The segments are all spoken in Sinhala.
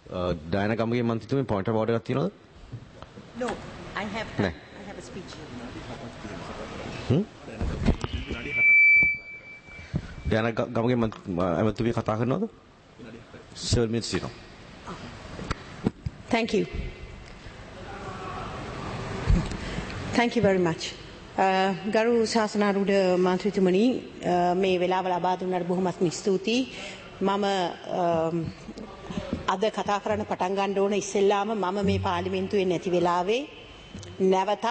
Diana Gamage මන්ත්‍රීතුමේ point of order එකක් තියෙනවද? No, I have නෑ. I have a speech. Diana Gamage ඇමතුමිය කතා කරනවද? 7 minutes තියෙනවා. Thank you. Thank you very much. ගරු ශාසනාරූඪ මන්ත්‍රීතුමනි මේ වෙලාව ලබා දුන්නාට බොහොමත්ම ස්තුතියි. මම අද කතා කරන්න පටන් ගන්න ඕන ඉස්සෙල්ලාම මම මේ පාර්ලිමේන්තුවේ නැති වෙලාවේ නැවතත්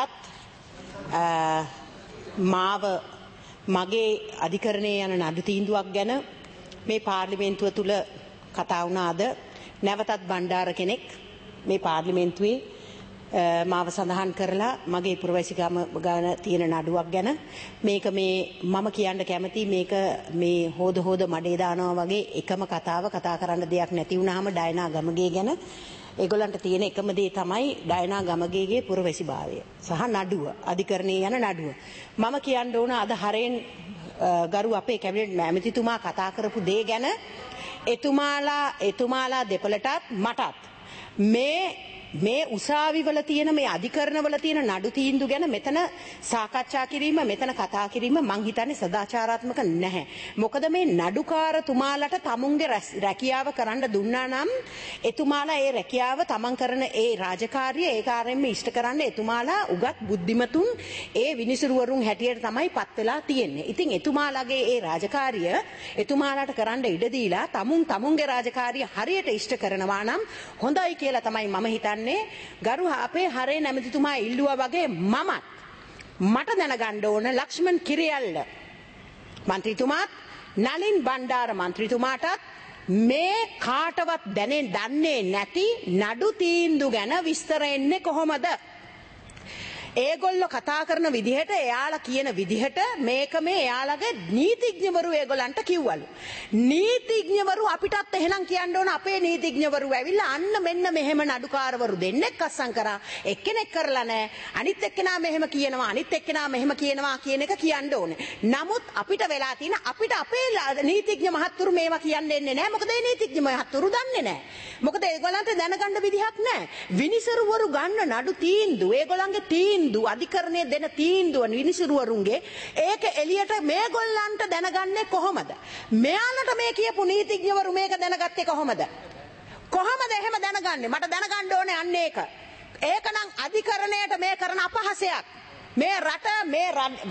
මාව මගේ අධිකරණයේ යන නඩු තීන්දුවක් ගැන මේ පාර්ලිමේන්තුව තුල කතා වුණාද නැවතත් බණ්ඩාර කෙනෙක් මේ පාර්ලිමේන්තුවේ මාව සඳහන් කරලා මගේ පුරවැසිකම ගාන තියෙන නඩුවක් ගැන මේක මේ මම කියන්න කැමති මේක මේ හොද මඩේ දානවා වගේ එකම කතාව කතා කරන්න දෙයක් නැති වුනහම ඩයනා ගමගේ ගැන ඒගොල්ලන්ට තියෙන එකම දේ තමයි ඩයනා ගමගේගේ පුරවැසිභාවය සහ නඩුව අධිකරණයේ යන නඩුව මම කියන්න ඕන අද හරෙන් ගරු අපේ කැබිනට් ඇමතිතුමා කතා කරපු දේ ගැන එතුමාලා දෙපළටත් මටත් මේ උසාවිවල තියෙන මේ අධිකරණවල තියෙන නඩු තීන්දුව ගැන මෙතන සාකච්ඡා කිරීම මෙතන කතා කිරීම මං හිතන්නේ සදාචාරාත්මක නැහැ. මොකද මේ නඩුකාරතුමාලට තමුන්ගේ රැකියාව කරන්න දුන්නා නම් එතුමාලා ඒ රැකියාව තමන් කරන ඒ රාජකාරිය ඒ කාර්යෙම ඉෂ්ට කරන්න එතුමාලා උගත් බුද්ධිමතුන් ඒ විනිසුරුවරුන් හැටියට තමයි පත් වෙලා තියෙන්නේ. ඉතින් එතුමාලාගේ ඒ රාජකාරිය එතුමාලාට කරන්න ඉඩ දීලා තමුන්ගේ රාජකාරිය හරියට ඉෂ්ට කරනවා නම් හොඳයි කියලා තමයි මම හිතන්නේ. ගරු අපේ හරේ නැමතිතුමා ඉල්ලුවා වගේ මට දැනගන්න ඕන ලක්ෂ්මන් කිරියල්ල මන්ත්‍රීතුමාත් නලින් බණ්ඩාර මන්ත්‍රීතුමාටත් මේ කාටවත් දන්නේ නැති නඩු තීන්දුව ගැන විස්තර එන්නේ කොහොමද? ඒගොල්ලෝ කතා කරන විදිහට එයාලා කියන විදිහට මේක මේ එයාලගේ නීතිඥවරු ඒගොල්ලන්ට කිව්වලු. නීතිඥවරු අපිටත් එහෙනම් කියන්න ඕන අපේ නීතිඥවරු ඇවිල්ලා අන්න මෙන්න මෙහෙම නඩුකාරවරු දෙන්නෙක් අස්සම් කරා. එක්කෙනෙක් කරලා නැහැ. අනිත් එක්කෙනා මෙහෙම කියනවා අනිත් එක්කෙනා මෙහෙම කියනවා කියන එක කියන්න ඕනේ. නමුත් අපිට වෙලා තියෙන අපිට අපේ නීතිඥ මහත්තුරු මේවා කියන්නේ නැහැ. මොකද ඒ නීතිඥ මහත්තුරු දන්නේ නැහැ. මොකද ඒගොල්ලන්ට දැනගන්න විදිහක් නැහැ. විනිසුරුවරු ගන්න නඩු තීන්දුව ඒගොල්ලන්ගේ තීන්දුව අධිකරණයේ දෙන තීන්දුව විනිසුරුවරුන්ගේ ඒක එළියට මේගොල්ලන්ට දැනගන්නේ කොහොමද? මෙයාලට මේ කියපු නීතිඥවරු මේක දැනගත්තේ කොහොමද? කොහොමද එහෙම දැනගන්නේ? මට දැනගන්න ඕනේ අන්න ඒක. ඒකනම් අධිකරණයට මේ කරන අපහාසයක්. මේ රට මේ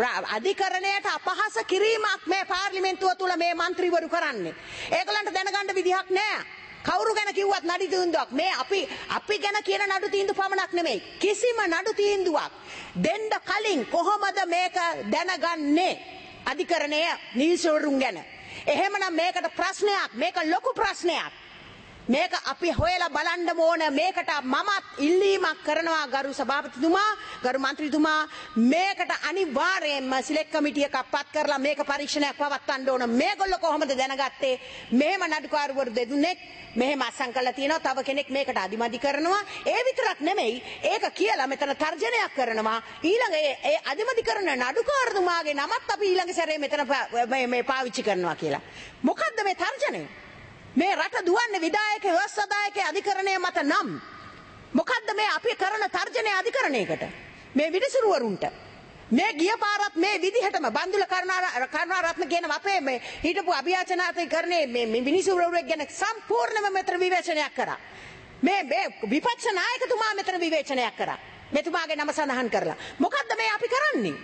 අධිකරණයට අපහාස කිරීමක් මේ පාර්ලිමේන්තුව තුල මේ മന്ത്രിවරු කරන්නේ. ඒගොල්ලන්ට දැනගන්න විදිහක් නැහැ. කවුරු ගැන කිව්වත් නඩු තීන්දුවක් මේ අපි ගැන කියන නඩු තීන්දුව පමණක් නෙමෙයි කිසිම නඩු තීන්දුවක් දෙන්න කලින් කොහොමද මේක දැනගන්නේ අධිකරණයේ නීතිවරුන් ගැන? එහෙමනම් මේකට ප්‍රශ්නයක් මේක ලොකු ප්‍රශ්නයක්. මේක අපි හොයලා බලන්න ඕන. මේකට මමත් ඉල්ලීමක් කරනවා ගරු සභාපතිතුමා ගරු මන්ත්‍රීතුමා මේකට අනිවාර්යයෙන්ම සිලෙක්ට් කමිටු එකක් පත් කරලා මේක පරීක්ෂණයක් පවත්වන්න ඕන. මේගොල්ලෝ කොහොමද දැනගත්තේ මෙහෙම නඩුකාරවරු දෙදුනෙක් මෙහෙම අසං කළා තියෙනවා තව කෙනෙක් මේකට අදිමදි කරනවා. ඒ විතරක් නෙමෙයි ඒක කියලා මෙතන තර්ජනයක් කරනවා. ඊළඟ ඒ අදිමදි කරන නඩුකාරතුමාගේ නමත් අපි ඊළඟ සැරේ මෙතන මේ පාවිච්චි කරනවා කියලා. මොකද්ද මේ තර්ජනය? මේ රට දුවන්නේ විධායක ව්‍යවස්ථාදායක අධිකරණය මත නම් මොකද්ද මේ අපි කරන තර්ජනය අධිකරණයකට මේ විනිසුරුවරුන්ට මේ ගිය පාරත් මේ විදිහටම බන්දුල කරුණාරත්න කියන අපේ මේ හිටපු අභියාචනාධිකරණයේ මේ විනිසුරුවරුන් ගැන සම්පූර්ණම මෙතන විවේචනයක් කරා. මේ විපක්ෂ නායකතුමා මෙතන විවේචනයක් කරා. මෙතුමාගේ නම සඳහන් කරලා මොකද්ද මේ අපි කරන්නේ?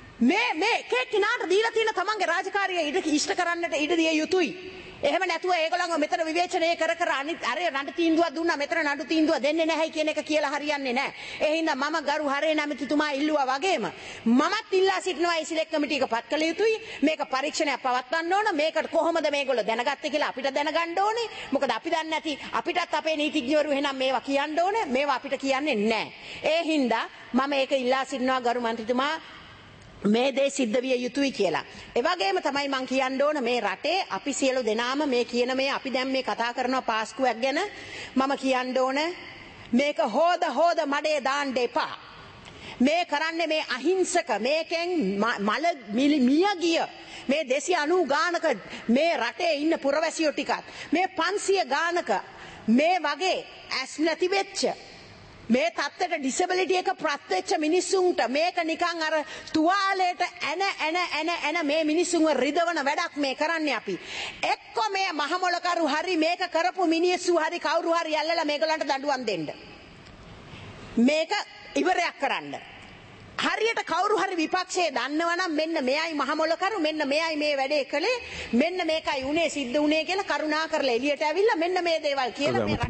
මේ කෙනාට දීලා තියෙන තමන්ගේ රාජකාරිය ඉෂ්ට කරන්නට ඉඩ දිය යුතුයි. එහෙම නැතුව ඒගොල්ලෝ මෙතන විවේචනය කර අනිත් අර නඩු තීන්දුවක් දුන්නා මෙතන නඩු තීන්දුව දෙන්නේ නැහැ කියන එක කියලා හරියන්නේ නැහැ. ඒ හින්දා මම ගරු හරේ නැමතිතුමා ඉල්ලුවා වගේම මමත් ඉල්ලා සිටිනවා ඒ සිලෙක්ට් කමිටු එක පත් කළ යුතුයි. මේක පරීක්ෂණයක් පවත්වන්න ඕන. මේකට කොහොමද මේගොල්ලෝ දැනගත්තේ කියලා අපිට දැනගන්න ඕනේ. මොකද අපි දන්නේ නැති අපිටත් අපේ නීතිඥවරු එහෙනම් මේවා කියන්න ඕනේ. මේවා අපිට කියන්නේ නැහැ. ඒ හින්දා මම ඒක ඉල්ලා සිටිනවා ගරු මන්ත්‍රීතුමා මේ දේ සිද්ධ විය යුතුයි කියලා. ඒ වගේම තමයි මම කියන්න ඕන මේ රටේ අපි සියලු දෙනාම මේ කියන මේ අපි දැන් මේ කතා කරන පාස්කුවක් ගැන මම කියන්න ඕන මේක හොද මඩේ දාන්න එපා. මේ කරන්නේ මේ අහිංසක මේකෙන් මල මිය ගිය මේ 290 ගානක මේ රටේ ඉන්න පුරවැසියෝ ටිකත් මේ 500 ගානක මේ වගේ ඇස් නැති වෙච්ච මේ තත්ත්වයට ඩිසබිලිටි එක ප්‍රත්‍යක්ෂ මිනිස්සුන්ට මේක නිකන් අර තුවාලයට එන මේ මිනිස්සුන්ව රිදවන වැඩක් මේ කරන්නේ අපි. එක්ක මේ මහමොලකරු හරි මේක කරපු මිනිස්සු හරි කවුරු හරි ඇල්ලලා මේගොල්ලන්ට දඬුවම් දෙන්න. මේක ඉවරයක් කරන්න. හරියට කවුරු හරි විපක්ෂයේ දන්නවනම් මෙන්න මෙයයි මහමොලකරු මෙන්න මෙයයි මේ වැඩේ කළේ මෙන්න මේකයි උනේ සිද්ධ උනේ කියලා කරුණා කරලා එළියට ඇවිල්ලා මෙන්න මේ දේවල් කියලා මේ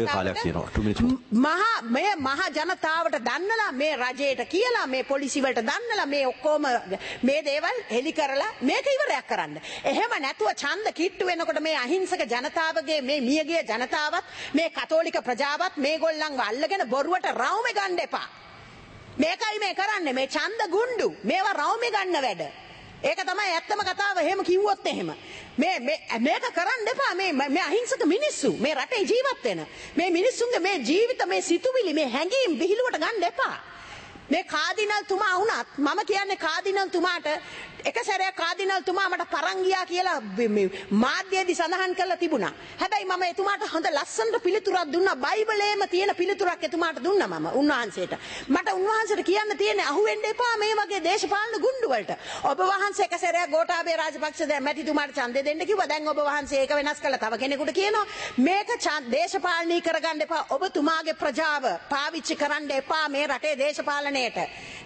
රටේ මහ ජනතාවට දන්නලා මේ රජයට කියලා මේ පොලිසිය වලට දන්නලා මේ ඔක්කොම මේ දේවල් හෙලි කරලා මේක ඉවරයක් කරන්න. එහෙම නැතුව ඡන්ද කිට්ටු වෙනකොට මේ අහිංසක ජනතාවගේ මේ මියගිය ජනතාවත් මේ කතෝලික ප්‍රජාවත් මේගොල්ලන්ව අල්ලගෙන බොරුවට රවුමේ ගන්න එපා. මේකයි මේ කරන්නේ මේ ඡන්ද ගුණ්ඩු මේවා රවුමේ ගන්න වැඩ. ඒක තමයි ඇත්තම කතාව. එහෙම කිව්වොත් එහෙම මේක කරන්න එපා. මේ අහිංසක මිනිස්සු මේ රටේ ජීවත් වෙන මේ මිනිස්සුන්ගේ මේ ජීවිත මේ සිතුවිලි මේ හැඟීම් විහිළුවට ගන්න එපා. මේ කාදිනල් තුමා වුණත් මම කියන්නේ කාදිනල් තුමාට එක සැරයක් කාදිනල් තුමා මට පරන් ගියා කියලා මාධ්‍යයේදී සඳහන් කරලා තිබුණා. හැබැයි මම එතුමාට හොඳ ලස්සනට පිළිතුරක් දුන්නා. බයිබලයේම තියෙන පිළිතුරක් එතුමාට දුන්නා මම උන්වහන්සේට. මට උන්වහන්සේට කියන්න තියෙන්නේ අහුවෙන්න එපා මේ වගේ දේශපාලන ගුණ්ඩු වලට. ඔබ වහන්සේ එක සැරයක් ගෝඨාභය රාජපක්ෂ දැන් මැතිතුමාට ඡන්දය දෙන්න කිව්වා. දැන් ඔබ වහන්සේ ඒක වෙනස් කළා තව කෙනෙකුට කියනවා. මේක දේශපාලනී කරගන්න එපා. ඔබතුමාගේ ප්‍රජාව පාවිච්චි කරන්න එපා මේ රටේ දේශපාලනයට.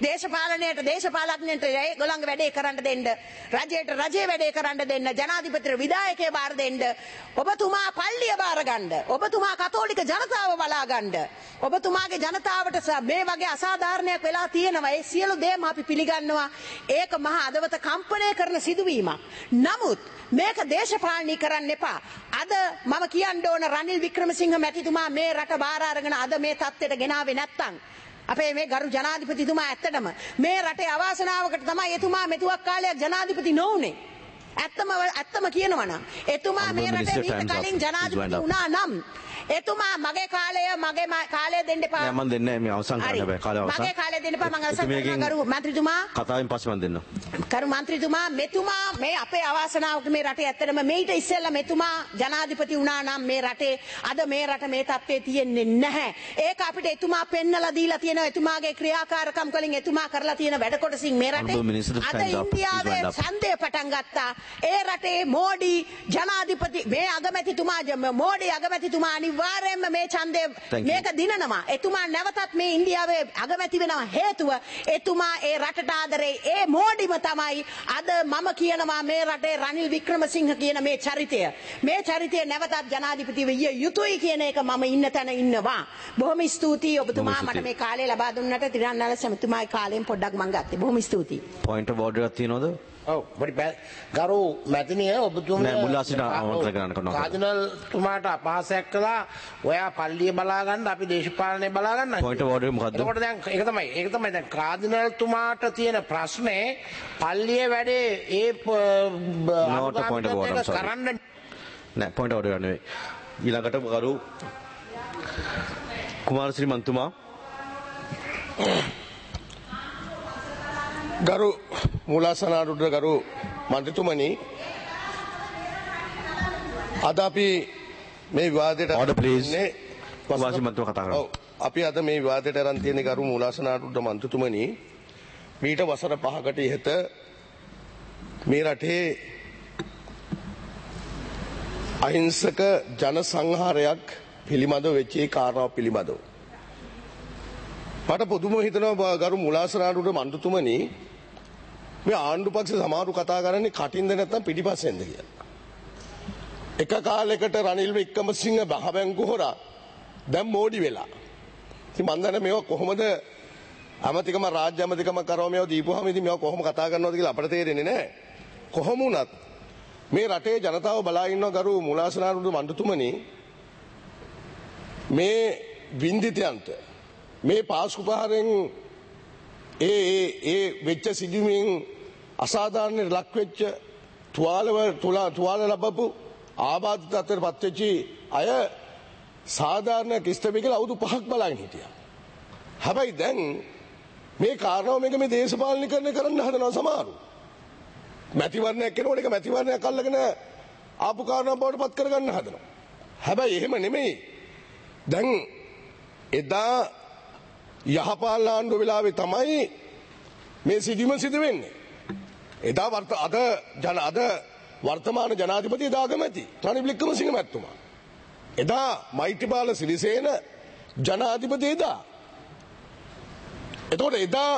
දේශපාලනයට ඒගොල්ලන්ගේ වැඩේ කරන්න දෙන්න. රජයට රජයේ වැඩේ කරන්න දෙන්න. ජනාධිපතිට විධායකයෙ බාර දෙන්න. ඔබතුමා පල්ලිය බාර ගන්න. ඔබතුමා කතෝලික ජනතාව බලා ගන්න. ඔබතුමාගේ ජනතාවට මේ වගේ අසාධාරණයක් වෙලා තියෙනවා. ඒ සියලු දේම අපි පිළිගන්නවා. ඒක මහා අදවත කම්පණය කරන සිදුවීමක්. නමුත් මේක දේශපාලනී කරන්න එපා. අද මම කියන්න ඕන රනිල් වික්‍රමසිංහ මැතිතුමා මේ රට බාර අරගෙන අද මේ තත්ත්වයට ගෙනාවේ නැත්තම් අපේ මේ ගරු ජනාධිපතිතුමා ඇත්තටම මේ රටේ අවාසනාවකට තමයි එතුමා මෙතුවක් කාලයක් ජනාධිපති නොවුනේ. ඇත්තම කියනවා නම් එතුමා මේ රටේ මීට කලින් ජනාධිපති වුණා නම් එතුමා මගේ කාලය දෙන්න එපා. නෑ මම දෙන්නේ නෑ මේ අවසන් කරන්න බෑ කාලය අවසන්. මගේ කාලය දෙන්න එපා මම අවසන් කරනවා ගරු මන්ත්‍රීතුමා. කතාවෙන් පස්සේ මම දෙන්නම්. ගරු මන්ත්‍රීතුමා මෙතුමා මේ අපේ අවාසනාවකට මේ රටේ ඇත්තටම මේිට ඉස්සෙල්ලා මෙතුමා ජනාධිපති වුණා නම් මේ රටේ අද මේ රට මේ තත්ත්වයේ තියෙන්නේ නැහැ. ඒක අපිට එතුමා පෙන්නලා දීලා තියෙනවා. එතුමාගේ ක්‍රියාකාරකම් වලින් එතුමා කරලා තියෙන වැඩ කොටසින් මේ රටේ අද ඉන්දියාවේ ඡන්දය පටන් ගත්තා. ඒ රටේ මෝඩි ජනාධිපති මේ අගමැතිතුමා මෝඩි අගමැතිතුමා අනිවාර්යයෙන්ම මේ ඡන්දය මේක දිනනවා. එතුමා නැවතත් මේ ඉන්දියාවේ අගමැති වෙනවා. හේතුව එතුමා ඒ රටට ආදරේ ඒ මෝඩිම තමයි අද මම කියනවා මේ රටේ රනිල් වික්‍රමසිංහ කියන මේ චරිතය නැවතත් ජනාධිපති විය යුතුයි කියන එක මම ඉන්න තැන ඉන්නවා. බොහොම ස්තුතියි ඔබතුමා මට මේ කාලය ලබා දුන්නට. තිරන්නල සමිතුමාගේ කාලයෙන් පොඩ්ඩක් මම ගත්තේ. බොහොම ස්තුතියි. පොයින්ට් ඔෆ් ඕඩර් එකක් තියෙනවද? ඔව් ගරු මැතිනිය ඔබතුමා නෑ මුල්ලාසින ආමන්ත්‍රණ කරනවා. කාදිනල් තුමාට අපහාසයක් කළා. ඔයා පල්ලිය බලා ගන්න අපි දේශපාලනය බලා ගන්න. පොයින්ට් ඔෆ් ඕඩර් මොකද්ද? එතකොට දැන් ඒක තමයි දැන් කාදිනල් තුමාට තියෙන ප්‍රශ්නේ පල්ලිය වැඩේ ඒ කරන්න නෑ පොයින්ට් ඔෆ් ඕඩර් නෙවෙයි. ඊළඟට ගරු කුමාරශ්‍රී මන්තුමා ගරු මූලාසනාරූඪ ගරු මන්ත්‍රීතුමනි අද අපි මේ විවාදයට අපි අද මේ විවාදයට අරන් තියෙන ගරු මූලාසනාරූඪ මන්ත්‍රීතුමනි මීට වසර 5කට ඉහත මේ රටේ අහිංසක ජන සංහාරයක් පිළිබඳව වෙච්ච ඒ කාරණාව පිළිබඳව මට පුදුම හිතෙනවා ගරු මූලාසනාරූඪ මන්ත්‍රීතුමනි මේ ආණ්ඩු පක්ෂ සමහරු කතා කරන්නේ කටින්ද නැත්නම් පිටිපස්සෙන්ද කියලා. එක කාලයකට රනිල් වික්‍රමසිංහ බහබැංකු හොරා දැන් මෝඩි වෙලා. ඉතින් මන් දන්නේ මේවා කොහොමද අමතිකම රාජ්‍ය අමතිකම කරව මේවා දීපුවාම ඉතින් මේවා කොහොම කතා කරනවද කියලා අපිට තේරෙන්නේ නැහැ. කොහොම වුණත් මේ රටේ ජනතාව බලා ඉන්නවා ගරු මූලාසනාරූඪ මන්ත්‍රීතුමනි මේ වින්දිතයන්ට මේ පාස්කු පහරෙන් ඒ වෙච්ච සිදුවීමෙන් අසාධාරණයට ලක් වෙච්ච තුවාල ලැබපු ආබාධිත තත්ත්වයට පත් වෙච්ච අය සාධාරණ කිස්තමේ කියලා අවුරුදු 5ක් බලන් හිටියා. හැබැයි දැන් මේ කාරණාව මේක මේ දේශපාලනීකරණය කරන්න හදනවා සමහරු. මැතිවරණයක් කරනකොට ඒක මැතිවරණයක් අල්ලගෙන ආපු කාරණාව බවට පත් කරගන්න හදනවා. හැබැයි එහෙම නෙමෙයි. දැන් එදා යහපාලන ආණ්ඩුව වෙලාවේ තමයි මේ සිදුවීම සිදු වෙන්නේ. එදා අද වර්තමාන ජනාධිපති එදා අගමැති රනිල් වික්‍රමසිංහ මැතිතුමා. එදා මෛත්‍රීපාල සිරිසේන ජනාධිපති එදා. එතකොට එදා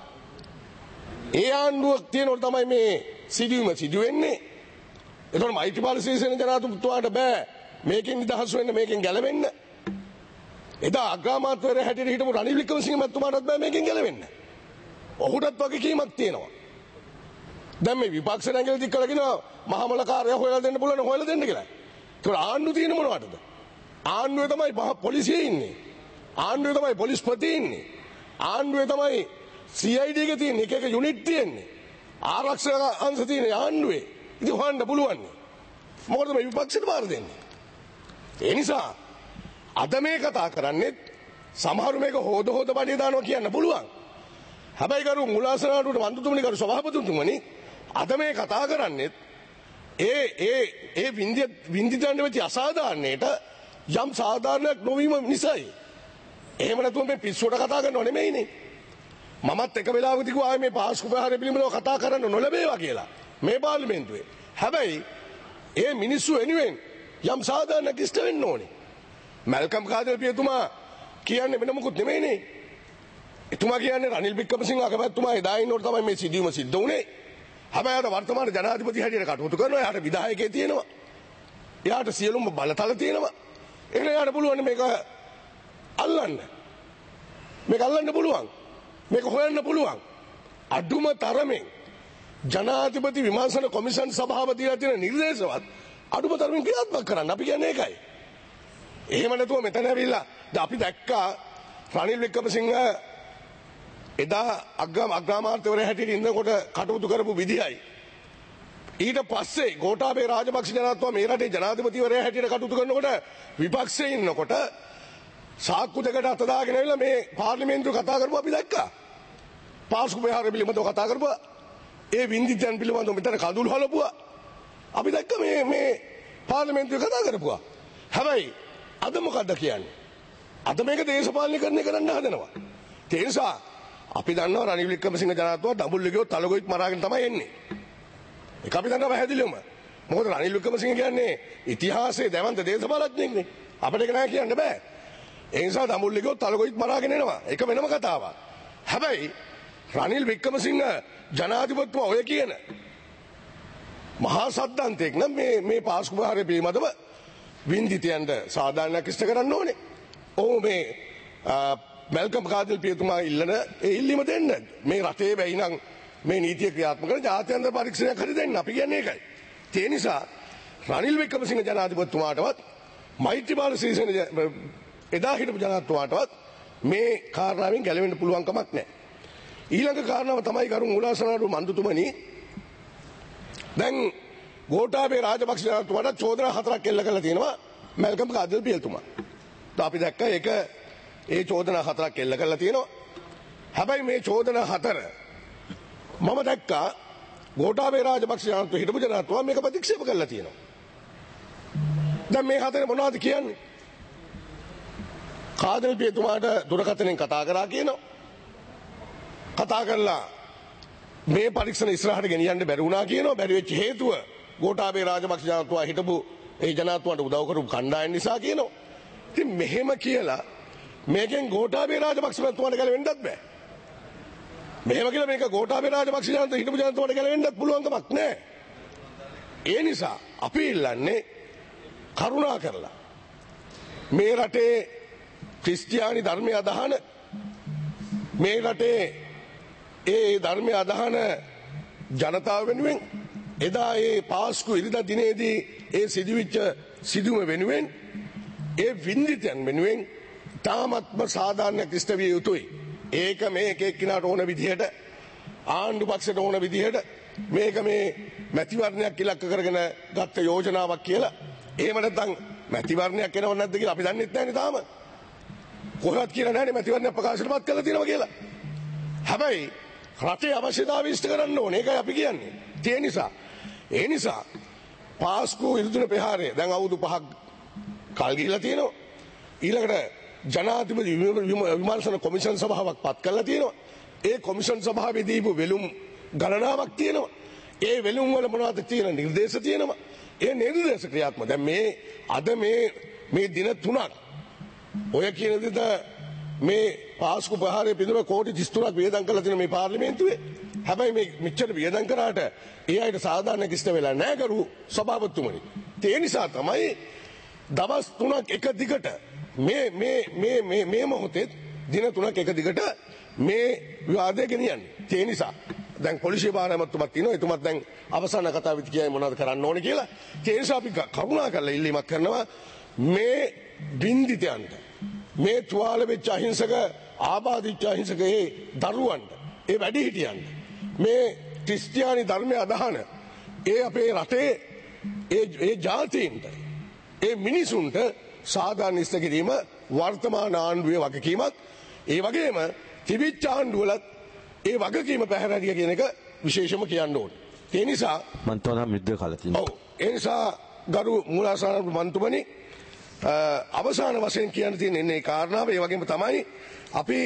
ඒ ආණ්ඩුවක් තියෙනකොට තමයි මේ සිදුවීම සිදු වෙන්නේ. එතකොට මෛත්‍රීපාල සිරිසේන ජනාධිපතිතුමාට බෑ මේකෙන් නිදහස් වෙන්න මේකෙන් ගැලවෙන්න. එදා අග්‍රාමාත්‍යවරයා හැටියට හිටපු රනිල් වික්‍රමසිංහ මැතිතුමාටත් බෑ මේකෙන් ගැලවෙන්න. ඔහුටත් වගකීමක් තියෙනවා. දැන් මේ විපක්ෂ නැගලා දික් කළගෙන මහමලකාරය හොයලා දෙන්න පුළුවන් හොයලා දෙන්න කියලා. ඒක ආණ්ඩුව තියෙන මොනවටද? ආණ්ඩුවේ තමයි පොලිසිය ඉන්නේ. ආණ්ඩුවේ තමයි පොලිස්පති ඉන්නේ. ආණ්ඩුවේ තමයි CID එකේ තියෙන එක යුනිට් තියෙන්නේ. ආරක්ෂක අංශ තියෙන ආණ්ඩුවේ. ඉතින් හොයන්න පුළුවන්. මොකද මේ විපක්ෂයට බාර දෙන්නේ. ඒ නිසා අද මේ කතා කරන්නේ සමහරු මේක හොද බඩේ දානවා කියන්න පුළුවන්. හැබැයි කරු මුලාසනාටුට වන්දුතුමනි කරු සභාපතිතුමනි අද මේ කතා කරන්නේ ඒ වින්දිතන්න වෙච්ච අසාධාරණයට යම් සාධාරණයක් නොවීම නිසායි. එහෙම නැතුව මේ පිස්සුවට කතා කරනව නෙමෙයිනේ. මමත් එක වෙලාවකදී කිව්වා ආයේ මේ පාස්කු ප්‍රහාරය පිළිබඳව කතා කරන්න නොලැබේවා කියලා මේ පාර්ලිමේන්තුවේ. හැබැයි ඒ මිනිස්සු වෙනුවෙන් යම් සාධාරණයක් ඉෂ්ට වෙන්න ඕනේ. මැල්කම් කාදර් පියතුමා කියන්නේ වෙන මොකුත් නෙමෙයිනේ. එතුමා කියන්නේ රනිල් වික්‍රමසිංහ අගමැතිතුමා එදා ඉන්නකොට තමයි මේ සිදුවීම සිද්ධ වුණේ. හැබැයි අද වර්තමාන ජනාධිපති හැටියට කටයුතු කරනවා. එයාට විධායකයෙක් තියෙනවා. එයාට සියලුම බලතල තියෙනවා. එහෙනම් එයාට පුළුවන් මේක අල්ලන්න. මේක අල්ලන්න පුළුවන්. මේක හොයන්න පුළුවන්. අඩුම තරමේ ජනාධිපති විමර්ශන කොමිෂන් සභාපතිලා තියෙන නිර්දේශවත් අඩුම තරමින් ක්‍රියාත්මක කරන්න. අපි කියන්නේ ඒකයි. එහෙම නැතුව මෙතන ඇවිල්ලා අපි දැක්කා රනිල් වික්‍රමසිංහ එදා අග්‍රාමාත්‍යවරයා හැටියට ඉන්නකොට කටයුතු කරපු විදිහයි. ඊට පස්සේ ගෝඨාභය රාජපක්ෂ ජනාධිපතිතුමා මේ රටේ ජනාධිපතිවරයා හැටියට කටයුතු කරනකොට විපක්ෂයේ ඉන්නකොට සාක්කු දෙකට අත දාගෙන ඇවිල්ලා මේ පාර්ලිමේන්තුව කතා කරපුවා අපි දැක්කා. පාස්කු ප්‍රහාරය පිළිබඳව කතා කරපුවා. ඒ වින්දිතයන් පිළිබඳව මෙතන කඳුළු හලපුවා. අපි දැක්ක මේ පාර්ලිමේන්තුවේ කතා කරපුවා. හැබැයි අද මොකද්ද කියන්නේ? අද මේක දේශපාලනීකරණය කරන්න හදනවා. ඒ නිසා අපි දන්නවා රනිල් වික්‍රමසිංහ ජනාධිපතිතුමා දඹුල්ල ගියොත් තලගොයිත් මරාගෙන තමයි එන්නේ. ඒක අපි දන්නවා පැහැදිලිවම. මොකද රනිල් වික්‍රමසිංහ කියන්නේ ඉතිහාසයේ දැවන්ත දේශපාලඥයෙක්නේ. අපිට ඒක නෑ කියන්න බෑ. ඒ නිසා දඹුල්ල ගියොත් තලගොයිත් මරාගෙන එනවා. ඒක වෙනම කතාවක්. හැබැයි රනිල් වික්‍රමසිංහ ජනාධිපතිතුමා ඔය කියන මහා සද්දන්තෙක් නම් මේ පාස්කු ප්‍රහාරය පිළිබඳව වින්දිතයන්ට සාධාරණයක් ඉෂ්ට කරන්න ඕනේ. ඔහු මේ මැල්කම් කාදර් පියතුමා ඉල්ලන ඒ ඉල්ලීම දෙන්න. මේ රටේ වෙයි නම් මේ නීතිය ක්‍රියාත්මක කරන ජාත්‍යන්තර පරීක්ෂණයක් හරි දෙන්න. අපි කියන්නේ ඒකයි. ඒ නිසා රනිල් වික්‍රමසිංහ ජනාධිපතිතුමාටවත් මෛත්‍රීපාල සිරිසේන එදා හිටපු ජනාධිපතිතුමාටවත් මේ කාරණාවෙන් ගැලවෙන්න පුළුවන් කමක් නැහැ. ඊළඟ කාරණාව තමයි කරු මුලාසනාරු මන්දුතුමනි දැන් ගෝඨාභය රාජපක්ෂ ජනාධිපතිතුමාට චෝදනා 4ක් එල්ල කරලා තියෙනවා මැල්කම් කාදර් පියතුමා. අපි දැක්ක ඒක ඒ චෝදනා 4ක් එල්ල කරලා තියෙනවා. හැබැයි මේ චෝදනා 4 මම දැක්කා ගෝඨාභය රාජපක්ෂ ජනාධිපති හිටපු ජනාධිපතිතුමා මේක ප්‍රතික්ෂේප කරලා තියෙනවා. දැන් මේ හතරේ මොනවද කියන්නේ? කාදර් පියතුමාට දුරකථනයෙන් කතා කරා කියනවා. කතා කරලා මේ පරීක්ෂණ ඉස්සරහට ගෙනියන්න බැරි වුණා කියනවා. බැරි වෙච්ච හේතුව ගෝඨාභය රාජපක්ෂ ජනාධිපතිතුමා හිටපු ඒ ජනාධිපතිතුමාට උදව් කරපු කණ්ඩායම් නිසා කියනවා. ඉතින් මෙහෙම කියලා මේකෙන් ගෝඨාභය රාජපක්ෂ මැතිතුමාට ගැලවෙන්නත් බෑ. මෙහෙම කියලා මේක ගෝඨාභය රාජපක්ෂ ජනාධිපති හිටපු ජනාධිපතිතුමාට ගැලවෙන්නත් පුළුවන් කමක් නැහැ. ඒ නිසා අපි ඉල්ලන්නේ කරුණා කරලා මේ රටේ ක්‍රිස්තියානි ධර්මය අදහන මේ රටේ ඒ ධර්මය අදහන ජනතාව වෙනුවෙන් එදා ඒ පාස්කු ඉරිදා දිනේදී ඒ සිදුවිච්ච සිදුවීම වෙනුවෙන් ඒ වින්දිතයන් වෙනුවෙන් තාමත්ම සාධාරණයක් ඉෂ්ට විය යුතුයි. ඒක මේ එක එක්කිනාට ඕන විදිහට ආණ්ඩු පක්ෂයට ඕන විදිහට මේක මේ මැතිවරණයක් ඉලක්ක කරගෙන ගත්ත යෝජනාවක් කියලා. එහෙම නැත්නම් මැතිවරණයක් එනව නැද්ද කියලා අපි දන්නෙත් නැහැ නේ තාම. කොහොමවත් කියලා නැහැ නේ මැතිවරණයක් ප්‍රකාශයටපත් කරලා තියෙනවා කියලා. හැබැයි රටේ අවශ්‍යතාවය ඉෂ්ට කරන්න ඕනේ. ඒකයි අපි කියන්නේ. ඒ නිසා පාස්කු ඉරුදුන ප්‍රහාරය දැන් අවුරුදු 5ක් කල් ගිහිලා තියෙනවා. ඊළඟට ජනාධිපති විමර්ශන කොමිෂන් සභාවක් පත් කරලා තියෙනවා. ඒ කොමිෂන් සභාවේ දීපු වෙළුම් ගණනාවක් තියෙනවා. ඒ වෙළුම් වල මොනවද තියෙන නිර්දේශ තියෙනවා. ඒ නිර්දේශ ක්‍රියාත්මක. දැන් මේ අද මේ දින 3ක් ඔය කියන විදිහට මේ පාස්කු ප්‍රහාරය පිළිබඳව කෝටි 33ක් වියදම් කරලා තියෙන මේ පාර්ලිමේන්තුවේ. හැබැයි මේ මෙච්චර වියදම් කරාට ඒ අයට සාධාරණ කිසිත වෙලා නැහැ කරු සභාපතිතුමනි. ඒ නිසා තමයි දවස් 3ක් එක දිගට මේ මොහොතේ දින 3ක් එක දිගට මේ විවාදය ගෙනියන්නේ. ඒ නිසා දැන් පොලිසිය භාර ඇමතුමක් තියෙනවා. එතුමත් දැන් අවසාන කතාවෙත් කියයි මොනවද කරන්න ඕනේ කියලා. ඒ නිසා අපි කරුණා කරලා ඉල්ලීමක් කරනවා මේ බින්දිතයන්ට මේ තුවාල වෙච්ච අහිංසක ආබාධිච්ච අහිංසක ඒ දරුවන්ට ඒ වැඩිහිටියන්ට මේ ක්‍රිස්තියානි ධර්මය අදහන ඒ අපේ රටේ ඒ ජාතීන්ට ඒ මිනිසුන්ට සාධාරණ ඉස්ත කිරීම වර්තමාන ආණ්ඩුවේ වගකීමක්. ඒ වගේම තිබිච්ච ආණ්ඩුවලත් ඒ වගකීම පැහැරදිය කියන එක විශේෂම කියන්න ඕනේ. ඒ නිසා මන්තෝනා මිද්ද කාලේ තියෙනවා. ඔව් ඒ නිසා ගරු මූලාසන මන්තුමනි අවසාන වශයෙන් කියන්න තියෙන ඉන්නේ කාරණාව. ඒ වගේම තමයි අපි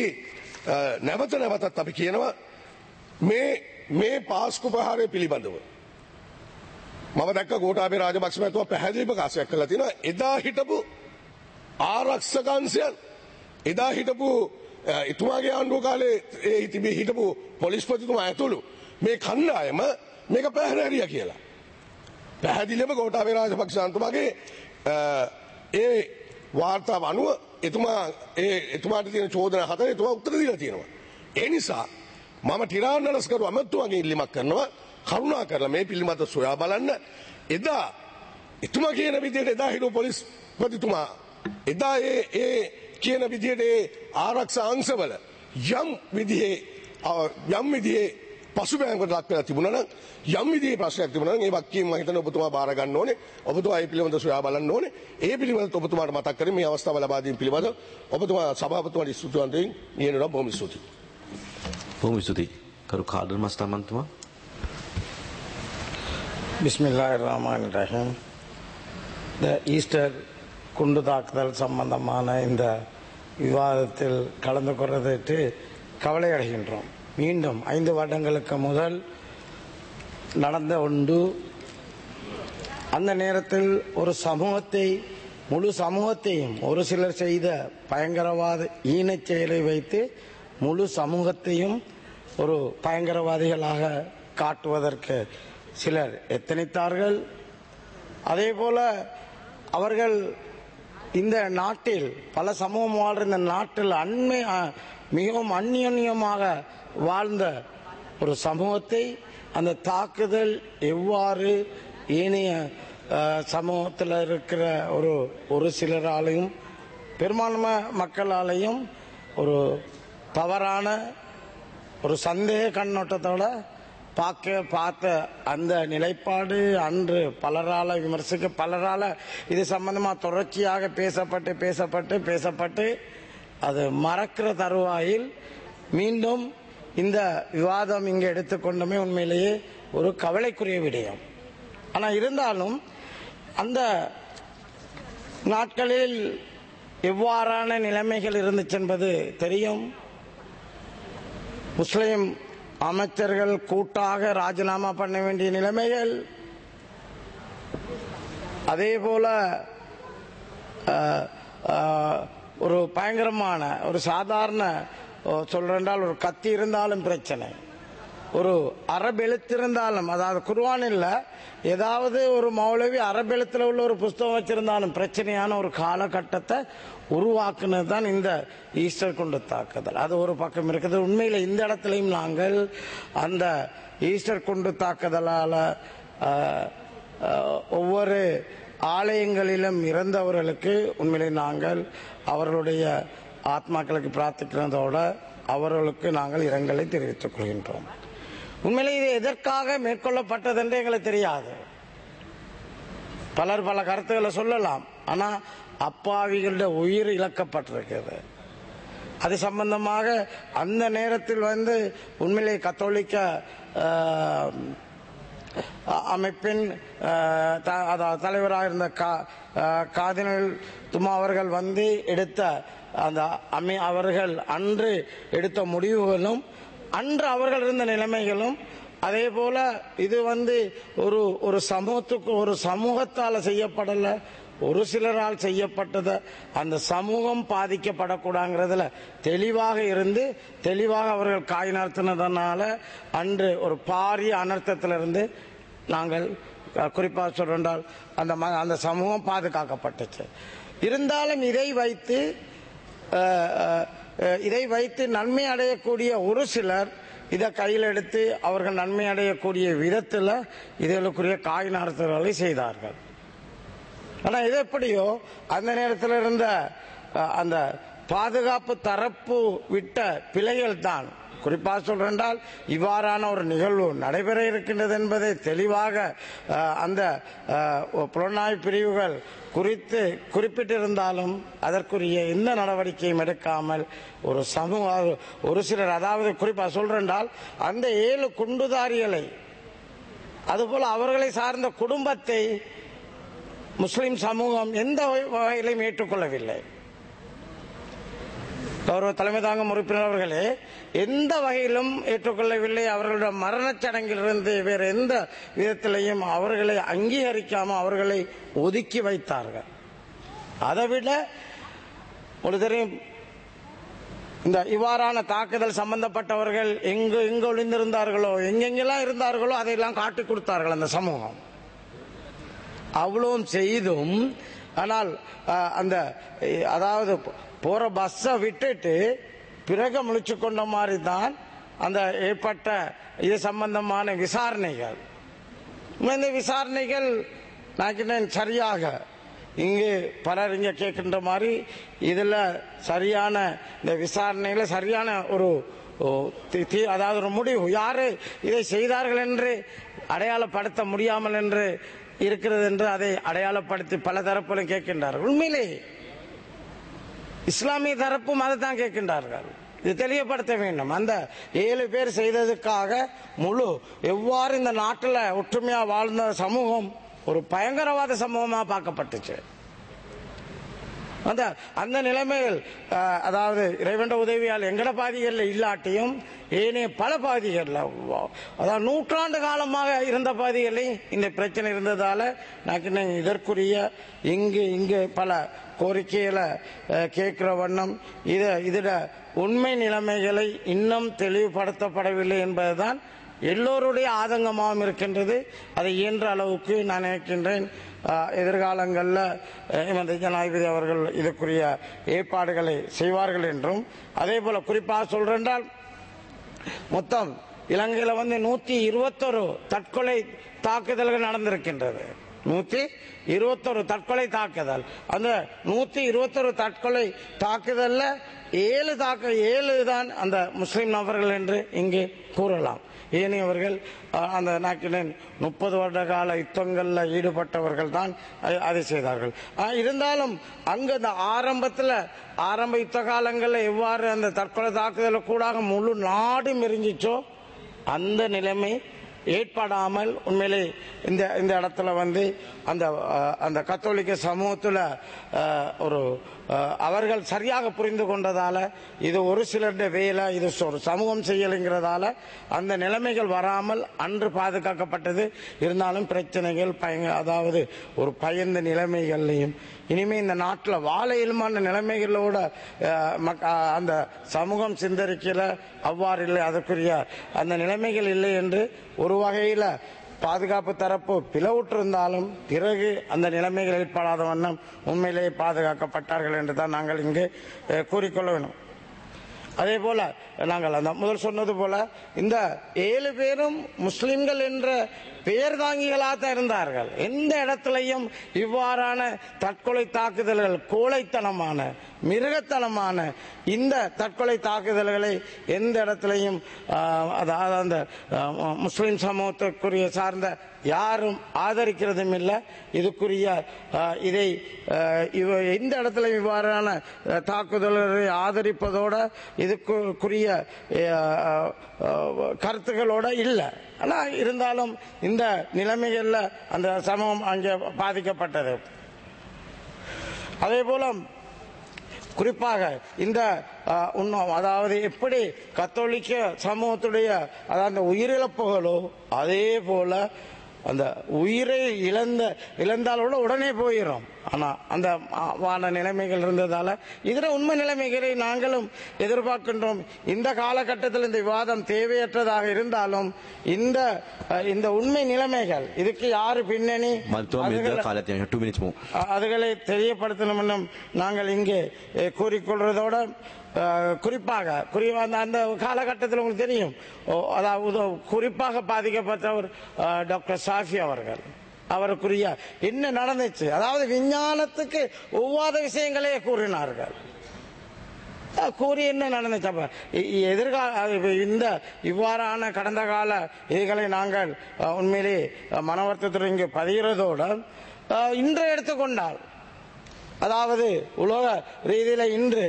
නැවතත් අපි කියනවා මේ පාස්කු ප්‍රහාරය පිළිබඳව මම දැක්ක ගෝඨාභය රාජපක්ෂ මහත්මයා පැහැදිලි ප්‍රකාශයක් කළා තියෙනවා. එදා හිටපු ආරක්ෂක අංශයන් එදා හිටපු එතුමාගේ ආණ්ඩුව කාලේ ඒ තිබී හිටපු පොලිස්පතිතුමා ඇතුළු මේ කණ්ඩායම මේක පැහැරහැරියා කියලා. පැහැදිලිවම ගෝඨාභය රාජපක්ෂ මහත්මයාගේ ඒ වාර්තාව අනුව එතුමාට තියෙන චෝදනා 4 එතුමා උත්තර දීලා තියෙනවා. ඒ නිසා මම ටිරාන්නලස්කරු අමතුමාගේ ඉල්ලීමක් කරනවා කරුණා කරලා මේ පිළිබඳව සොයා බලන්න. එදා එතුමා කියන විදිහට එදා හිටපු පොලිස්පතිතුමා එදා ඒ කියන විදිහට ඒ ආරක්ෂා අංශවල යම් විදිහේ පසුබෑමකට ලක් වෙලා තිබුණා නම් යම් විදිහේ ප්‍රශ්නයක් තිබුණා නම් ඒ වක්කීම් මම හිතනවා ඔබතුමා බාර ගන්න ඕනේ. ඔබතුමා ඒ පිළිබඳව සොයා බලන්න ඕනේ. ඒ පිළිබඳව ඔබතුමාට මතක් කරේ මේ අවස්ථාව ලබා දීම පිළිබඳව ඔබතුමා සභාපතිතුමාට ස්තුතිවන්තයින් කියනවා. බොහොම ස්තුතියි. බොහොම ස්තුතියි. කරු කාදර් මස්තර මන්තුමා. பிஸ்மில்லாஹிர்ரஹ்மானிர்ரஹீம். இந்த ஈஸ்டர் குண்டு தாக்குதல் சம்பந்தமான இந்த விவாதத்தில் கலந்து கொள்வதற்கு கவலை அடைகின்றோம். மீண்டும் 5 வருடங்களுக்கு முதல் நடந்த ஒன்று. அந்த நேரத்தில் ஒரு சமூகத்தை முழு சமூகத்தையும் ஒரு சிலர் செய்த பயங்கரவாத ஈனச் செயலை வைத்து முழு சமூகத்தையும் ஒரு பயங்கரவாதிகளாக காட்டுவதற்கு சிலர் எத்தனித்தார்கள். அதே போல அவர்கள் இந்த நாட்டில் பல சமூகம் வாழ்ற இந்த நாட்டில் மிகவும் அந்யோன்யமாக வாழ்ந்த ஒரு சமூகத்தை அந்த தாக்குதல் எவ்வாறு ஏனைய சமூகத்தில் இருக்கிற ஒரு சிலராலையும் பெரும்பான்மை மக்களாலையும் ஒரு தவறான ஒரு சந்தேக கண்ணோட்டத்தோட பார்த்த அந்த நிலைப்பாடு அன்று பலரால விமர்சிக்க பலரால இது சம்பந்தமா தொடர்ச்சியாக பேசப்பட்டு அது மறக்கிற தருவாயில் மீண்டும் இந்த விவாதம் இங்கே எடுத்துக்கொண்டுமே உண்மையிலேயே ஒரு கவலைக்குரிய விடயம். ஆனால் இருந்தாலும் அந்த நாட்களில் எவ்வாறான நிலைமைகள் இருந்துச்சு என்பது தெரியும். முஸ்லிம் அமைச்சர்கள் கூட்டாக ராஜினாமா பண்ண வேண்டிய நிலைமைகள், அதே போல ஒரு பயங்கரமான ஒரு சாதாரண சொல்றால் ஒரு கத்தி இருந்தாலும் பிரச்சனை, ஒரு அரபெழுத்திருந்தாலும், அதாவது குர்ஆனில் ஏதாவது ஒரு மௌலவி அரபெழுத்தில் உள்ள ஒரு புஸ்தகம் வச்சிருந்தாலும் பிரச்சனையான ஒரு காலகட்டத்தை உருவாக்குனது தான் இந்த ஈஸ்டர் குண்டு தாக்குதல். அது ஒரு பக்கம் இருக்குது. உண்மையில் இந்த இடத்துலையும் நாங்கள் அந்த ஈஸ்டர் குண்டு தாக்குதலால் ஒவ்வொரு ஆலயங்களிலும் இறந்தவர்களுக்கு உண்மையிலே நாங்கள் அவர்களுடைய ஆத்மாக்களுக்கு பிரார்த்திக்கிறதோட அவர்களுக்கு நாங்கள் இரங்கலை தெரிவித்துக் கொள்கின்றோம். உண்மையிலே இது எதற்காக மேற்கொள்ளப்பட்டது என்று எங்களுக்கு தெரியாது. பலர் பல கருத்துக்களை சொல்லலாம். ஆனால் அப்பாவிகளுடைய உயிர் இழக்கப்பட்டிருக்கிறது. அது சம்பந்தமாக அந்த நேரத்தில் உண்மையிலே கத்தோலிக்க அமைப்பின் தலைவராக இருந்த காதினல் துமா அவர்கள் வந்து எடுத்த அந்த அவர்கள் அன்று எடுத்த முடிவுகளும் அன்று அவர்கள் இருந்த நிலைமைகளும் அதே போல இது வந்து ஒரு சமூகத்துக்கு ஒரு சமூகத்தால் செய்யப்படல, ஒரு சிலரால் செய்யப்பட்டது. அந்த சமூகம் பாதிக்கப்படக்கூடாதுங்கிறதுல தெளிவாக இருந்து தெளிவாக அவர்கள் காய் நகர்த்தினதனால அன்று ஒரு பாரிய அனர்த்தத்திலிருந்து நாங்கள் குறிப்பாக சொல்றால் அந்த சமூகம் பாதுகாக்கப்பட்டுச்சு. இருந்தாலும் இதை வைத்து நன்மை அடையக்கூடிய ஒரு சிலர் இதை கையில் எடுத்து அவர்கள் நன்மை அடையக்கூடிய விதத்தில் இதற்குரிய காய் நகர்த்துதல்களை செய்தார்கள். ஆனால் இது எப்படியோ அந்த நேரத்தில் இருந்த அந்த பாதுகாப்பு தரப்பு விட்ட பிழைகள் தான். குறிப்பாக சொல்றால் இவ்வாறான ஒரு நிகழ்வு நடைபெற இருக்கின்றது என்பதை தெளிவாக அந்த புலனாய்வு பிரிவுகள் குறிப்பிட்டிருந்தாலும் அதற்குரிய எந்த நடவடிக்கையும் எடுக்காமல் ஒரு சிலர், அதாவது குறிப்பாக சொல்றால் அந்த 7 குண்டுதாரிகளை அதுபோல அவர்களை சார்ந்த குடும்பத்தை முஸ்லிம் சமூகம் எந்த வகையிலும் ஏற்றுக்கொள்ளவில்லை. கௌரவ தலைமை தாங்கும் உறுப்பினர் அவர்களே, எந்த வகையிலும் ஏற்றுக்கொள்ளவில்லை. அவர்களுடைய மரணச் சடங்கிலிருந்து வேறு எந்த விதத்திலையும் அவர்களை அங்கீகரிக்காமல் அவர்களை ஒதுக்கி வைத்தார்கள். அதைவிட ஒரு தெரியும், இந்த இவ்வாறான தாக்குதல் சம்பந்தப்பட்டவர்கள் எங்கு ஒளிந்திருந்தார்களோ எங்கெங்கெல்லாம் இருந்தார்களோ அதையெல்லாம் காட்டி கொடுத்தார்கள் அந்த சமூகம். அவ்வளவும் செய்தும் ஆனால் அந்த அதாவது போற பஸ்ஸை விட்டுட்டு பிறகு முழிச்சு கொண்ட மாதிரி தான் அந்த ஏற்பட்ட இது சம்பந்தமான விசாரணைகள். இந்த விசாரணைகள் நான் சரியாக இங்கு பலர் இங்க கேட்கின்ற மாதிரி இதுல சரியான இந்த விசாரணையில சரியான ஒரு அதாவது ஒரு முடிவு யாரு இதை செய்தார்கள் என்று அடையாளப்படுத்த முடியாமல் என்று இருக்கிறது என்று அதை அடையாளப்படுத்தி பல தரப்பிலும் கேட்கின்றார்கள். உண்மையிலே இஸ்லாமிய தரப்பும் அதை தான் கேட்கின்றார்கள். இது தெளிவுபடுத்த வேண்டும். அந்த 7 பேர் செய்ததுக்காக எவ்வாறு இந்த நாட்டில் ஒற்றுமையா வாழ்ந்த சமூகம் ஒரு பயங்கரவாத சமூகமாக பார்க்கப்பட்டுச்சு. அந்த நிலைமையில் அதாவது இறைவன் உதவியால் எங்கட பாதிகளில் இல்லாட்டியும் ஏனே பல பாதிகளில், அதாவது நூற்றாண்டு காலமாக இருந்த பாதிகளில் இந்த பிரச்சனை இருந்ததால நான் இதற்குரிய இங்கு பல கோரிக்கைகளை கேட்கிற வண்ணம் இதோட உண்மை நிலைமைகளை இன்னும் தெளிவுபடுத்தப்படவில்லை என்பதுதான் எல்லோருடைய ஆதங்கமாகவும் இருக்கின்றது. அதை இயன்ற அளவுக்கு நான் நினைக்கின்றேன் எதிர்காலங்களில் ஜனாதிபதி அவர்கள் இதற்குரிய ஏற்பாடுகளை செய்வார்கள் என்றும், அதே போல குறிப்பாக சொல்றால் மொத்தம் இலங்கையில் 121 தற்கொலை தாக்குதல்கள் நடந்திருக்கின்றது. 121 தற்கொலை தாக்குதல். அந்த 121 தற்கொலை தாக்குதல்ல 7 தான் அந்த முஸ்லிம் நபர்கள் என்று இங்கு கூறலாம். ஏனையவர்கள் அந்த 30 வருட கால யுத்தங்களில் ஈடுபட்டவர்கள் தான் அதை செய்தார்கள். இருந்தாலும் அங்கு அந்த ஆரம்ப யுத்த காலங்களில் எவ்வாறு அந்த தற்கொலை தாக்குதல் கூட முழு நாடு மெரிஞ்சிச்சோ அந்த நிலைமை ஏற்படாமல் உண்மையிலே இந்த இடத்துல அந்த கத்தோலிக்க சமூகத்தில் அவர்கள் சரியாக புரிந்து கொண்டதால இது ஒரு சிலருடைய வேலை, இது ஒரு சமூகம் செய்யலைங்கிறதால அந்த நிலைமைகள் வராமல் அன்று பாதுகாக்கப்பட்டது. இருந்தாலும் பிரச்சனைகள் அதாவது ஒரு பயந்த நிலைமைகள்லையும் இனிமே இந்த நாட்டில் வாழ இயலுமான நிலைமைகளோட அந்த சமூகம் சிந்தரிக்கல, அவ்வாறு இல்லை, அதற்குரிய அந்த நிலைமைகள் இல்லை என்று ஒரு வகையில் பாதுகாப்பு தரப்பு பிளவுற்றிருந்தாலும் பிறகு அந்த நிலைமைகள் ஏற்படாத வண்ணம் உண்மையிலேயே பாதுகாக்கப்பட்டார்கள் என்று தான் நாங்கள் இங்கு கூறிக்கொள்ள வேண்டும். அதே போல நாங்கள் அந்த முதல் சொன்னது போல இந்த 7 பேரும் முஸ்லிம்கள் என்ற பெயர் தாங்கிகளாக தான் இருந்தார்கள். எந்த இடத்திலையும் இவ்வாறான தற்கொலை தாக்குதல்கள், கோழைத்தனமான மிருகத்தனமான இந்த தற்கொலை தாக்குதல்களை எந்த இடத்திலையும் அதாவது அந்த முஸ்லிம் சமூகத்திற்குரிய சார்ந்த யாரும் ஆதரிக்கிறதும் இல்லை. இதுக்குரிய இதை எந்த இடத்துல இவ்வாறான தாக்குதல்களை ஆதரிப்பதோட இதுக்குரிய கருத்துக்களோட இல்லை. ஆனால் இருந்தாலும் இந்த நிலைமைகள்ல அந்த சமூகம் அங்கே பாதிக்கப்பட்டது. அதே போல குறிப்பாக இந்த அதாவது எப்படி கத்தோலிக்க சமூகத்துடைய அதாவது உயிரிழப்புகளோ அதே போல அந்த உயிரை இழந்தாலோட உடனே போயிடும். ஆனா அந்த வான நிலைமைகள் இருந்ததால இதர உண்மை நிலைமைகளை நாங்களும் எதிர்பார்க்கின்றோம். இந்த காலகட்டத்தில் இந்த விவாதம் தேவையற்றதாக இருந்தாலும் இந்த உண்மை நிலைமைகள் இதுக்கு யாரு பின்னணி அதுகளை தெரியப்படுத்தணும் என்றும் நாங்கள் இங்கே கூறிக்கொள்வதோட குறிப்பாக அந்த காலகட்டத்தில் உங்களுக்கு தெரியும், அதாவது குறிப்பாக பாதிக்கப்பட்டவர் டாக்டர் ஷாஃபி அவர்கள். அவருக்குரிய என்ன நடந்துச்சு, அதாவது விஞ்ஞானத்துக்கு ஒவ்வாத விஷயங்களே கூறினார்கள். கூறி என்ன நடந்துச்சு எதிர்கால இந்த இவ்வாறான கடந்த கால இதுகளை நாங்கள் உண்மையிலே மனவர்த்தத்தில் இங்கு பதிகிறதோடு இன்று எடுத்துக்கொண்டால், அதாவது உலக ரீதியில இன்று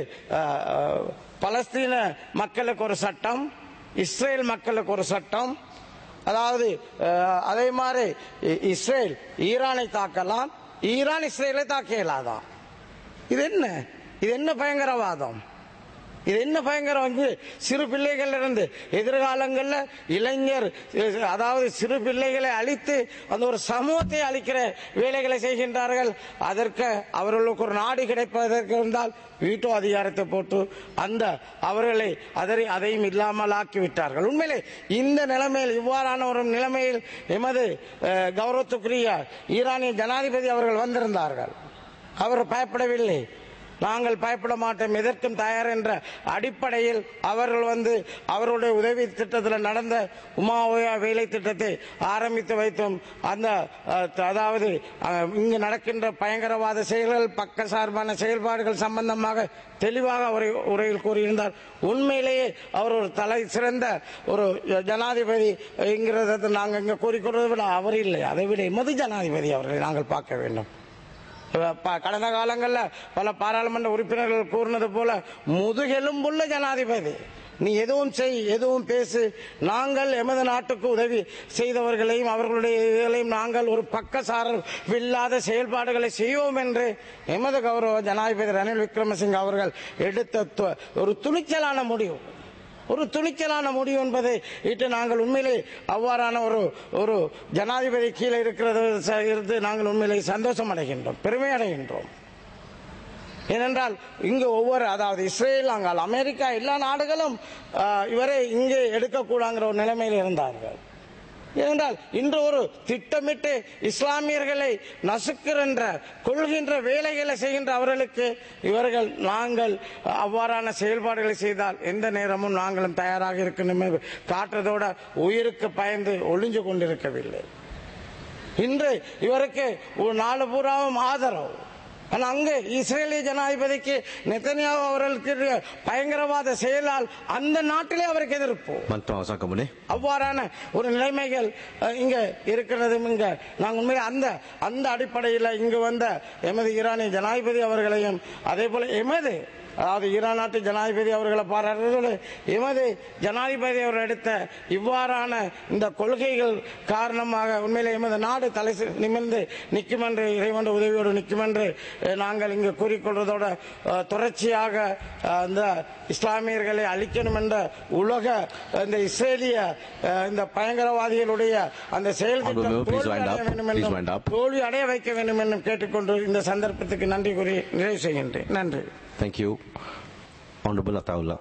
பலஸ்தீன மக்களுக்கு ஒரு சட்டம், இஸ்ரேல் மக்களுக்கு ஒரு சட்டம், அதாவது அதே மாதிரி இஸ்ரேல் ஈரானை தாக்கலாம், ஈரான் இஸ்ரேலை தாக்க இயலாதான். இது என்ன பயங்கரவாதம்? இது என்ன பயங்கரம்? சிறு பிள்ளைகள் இருந்து எதிர்காலங்களில் இளைஞர் அதாவது சிறு பிள்ளைகளை அழித்து அந்த ஒரு சமூகத்தை அழிக்கிற வேலைகளை செய்கின்றார்கள். அதற்கு அவர்களுக்கு ஒரு நாடு கிடைப்பதற்கு இருந்தால் வீட்டோ அதிகாரத்தை போட்டு அந்த அவர்களை அதையும் இல்லாமல் ஆக்கிவிட்டார்கள். உண்மையிலே இந்த நிலைமையில் இவ்வாறான ஒரு நிலைமையில் எமது கௌரவத்துக்குரிய ஈரானிய ஜனாதிபதி அவர்கள் வந்திருந்தார்கள். அவர் பயப்படவில்லை. நாங்கள் பயப்பட மாட்டோம், எதற்கும் தயார் என்ற அடிப்படையில் அவர்கள் அவருடைய உதவி திட்டத்தில் நடந்த உமாஓயா வேலை திட்டத்தை ஆரம்பித்து வைத்தோம். அந்த அதாவது இங்கு நடக்கின்ற பயங்கரவாத செயல்கள், பக்க சார்பான செயல்பாடுகள் சம்பந்தமாக தெளிவாக உரையில் கூறியிருந்தார். உண்மையிலேயே அவர் ஒரு தலை சிறந்த ஒரு ஜனாதிபதி என்கிறத நாங்கள் இங்கே கூறிக்கொள்வதை விட அவர் இல்லை, அதை விட எமது ஜனாதிபதி அவர்களை நாங்கள் பார்க்க வேண்டும். கடந்த காலங்களில் பல பாராளுமன்ற உறுப்பினர்கள் கூறினது போல முதுகெலும்புள்ள ஜனாதிபதி, நீ எதுவும் செய், எதுவும் பேசு, நாங்கள் எமது நாட்டுக்கு உதவி செய்தவர்களையும் அவர்களுடைய இதுகளையும் நாங்கள் ஒரு பக்கசாரல் இல்லாத செயல்பாடுகளை செய்வோம் என்று எமது கௌரவ ஜனாதிபதி ரணில் விக்ரமசிங்க அவர்கள் எடுத்த ஒரு துணிச்சலான முடிவு என்பதை இட்டு நாங்கள் உண்மையிலே அவ்வாறான ஒரு ஜனாதிபதி கீழே இருக்கிறது நாங்கள் உண்மையிலே சந்தோஷம் அடைகின்றோம், பெருமை அடைகின்றோம். ஏனென்றால் இங்கு அதாவது இஸ்ரேல், அங்கால் அமெரிக்கா, எல்லா நாடுகளும் இவரை இங்கே எடுக்கக்கூடாங்கிற ஒரு நிலைமையில் இருந்தார்கள். ஏனென்றால் இன்று ஒரு திட்டமிட்டு இஸ்லாமியர்களை கொள்கின்ற வேலைகளை செய்கின்ற அவர்களுக்கு நாங்கள் அவ்வாறான செயல்பாடுகளை செய்தால் எந்த நேரமும் நாங்களும் தயாராக இருக்கணும் காட்டுறதோட உயிருக்கு பயந்து ஒளிஞ்சு கொண்டிருக்கவில்லை. இன்று இவருக்கு ஒரு நாடு பூராவும் ஆதரவு. ஆனால் அங்கு இஸ்ரேலிய ஜனாதிபதிக்கு நெத்தன்யாஹு அவர்களுக்கு பயங்கரவாத செயலால் அந்த நாட்டிலே அவருக்கு எதிர்ப்பு. அவ்வாறான ஒரு நிலைமைகள் இங்க இருக்கிறது. இங்க நாங்கள் உண்மையை அந்த அடிப்படையில் இங்கு வந்த எமது ஈரானிய ஜனாதிபதி அவர்களையும் அதே போல எமது அதாவது ஈரான் நாட்டு ஜனாதிபதி அவர்களை பாராட்டுவது, எமது ஜனாதிபதி அவர்கள் எடுத்த இவ்வாறான இந்த கொள்கைகள் காரணமாக உண்மையிலே எமது நாடு தலை நிமிர்ந்து நிற்கும் என்று, இறைவன் உதவியோடு நிற்கும் என்று நாங்கள் இங்கு கூறிக்கொள்வதோட தொடர்ச்சியாக இந்த இஸ்லாமியர்களை அழிக்கணும் என்ற உலக இந்த இஸ்ரேலிய இந்த பயங்கரவாதிகளுடைய அந்த செயல் தோல்வி அடைய வைக்க வேண்டும் என்றும் கேட்டுக்கொண்டு இந்த சந்தர்ப்பத்துக்கு நன்றி கூறி நிறைவு செய்கின்றேன். நன்றி. Thank you. Honorable Ataullah.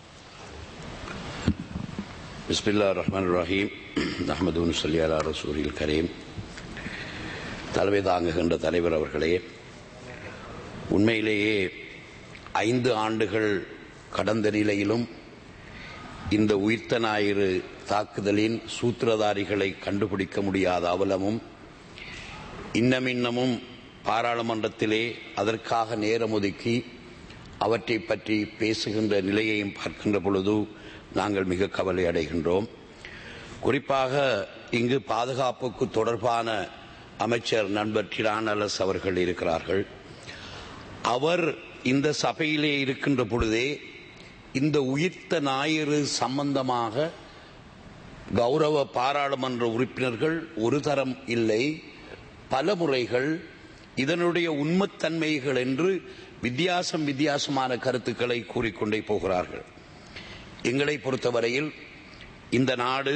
Bismillahirrahmanirrahim. Nahmaduhu nusalli ala rasulil kareem. தலைமை தாங்குகின்ற தலைவர் அவர்களே, உண்மையிலேயே 5 ஆண்டுகள் கடந்த நிலையிலும் இந்த உயிர்த்த ஞாயிறு தாக்குதலின் சூத்திரதாரிகளை கண்டுபிடிக்க முடியாத அவலமும் இன்னமும் பாராளுமன்றத்திலே அதற்காக நேரம் ஒதுக்கி அவற்றை பற்றி பேசுகின்ற நிலையையும் பார்க்கின்ற பொழுது நாங்கள் மிக கவலை அடைகின்றோம். குறிப்பாக இங்கு பாதுகாப்புக்கு தொடர்பான அமைச்சர் நண்பர் டிரானலஸ் அவர்கள் இருக்கிறார்கள். அவர் இந்த சபையிலே இருக்கின்ற பொழுதே இந்த உயிர்த்த ஞாயிறு சம்பந்தமாக கௌரவ பாராளுமன்ற உறுப்பினர்கள் ஒரு தரம் இல்லை பல முறைகள் இதனுடைய உண்மைத்தன்மைகள் என்று வித்தியாசமான கருத்துக்களை கூறிக்கொண்டே போகிறார்கள். எங்களை பொறுத்தவரையில் இந்த நாடு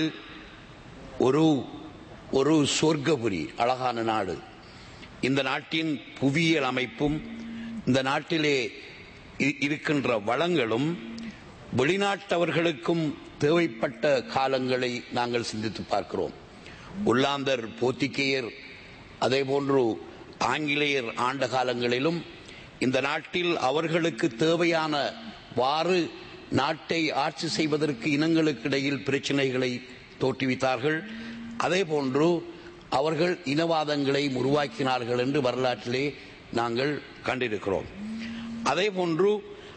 ஒரு சொர்க்கபுரி, அழகான நாடு. இந்த நாட்டின் புவியியல் அமைப்பும் இந்த நாட்டிலே இருக்கின்ற வளங்களும் வெளிநாட்டவர்களுக்கும் தேவைப்பட்ட காலங்களை நாங்கள் சிந்தித்து பார்க்கிறோம். ஒல்லாந்தர், போர்த்துகேயர், அதே போன்று ஆங்கிலேயர் ஆண்ட காலங்களிலும் இந்த நாட்டில் அவர்களுக்கு தேவையானவாறு நாட்டை ஆட்சி செய்வதற்கு இனங்களுக்கு இடையில் பிரச்சனைகளை தோற்றுவித்தார்கள். அதே போன்று அவர்கள் இனவாதங்களை உருவாக்கினார்கள் என்று வரலாற்றிலே நாங்கள் கண்டிருக்கிறோம். அதே போன்று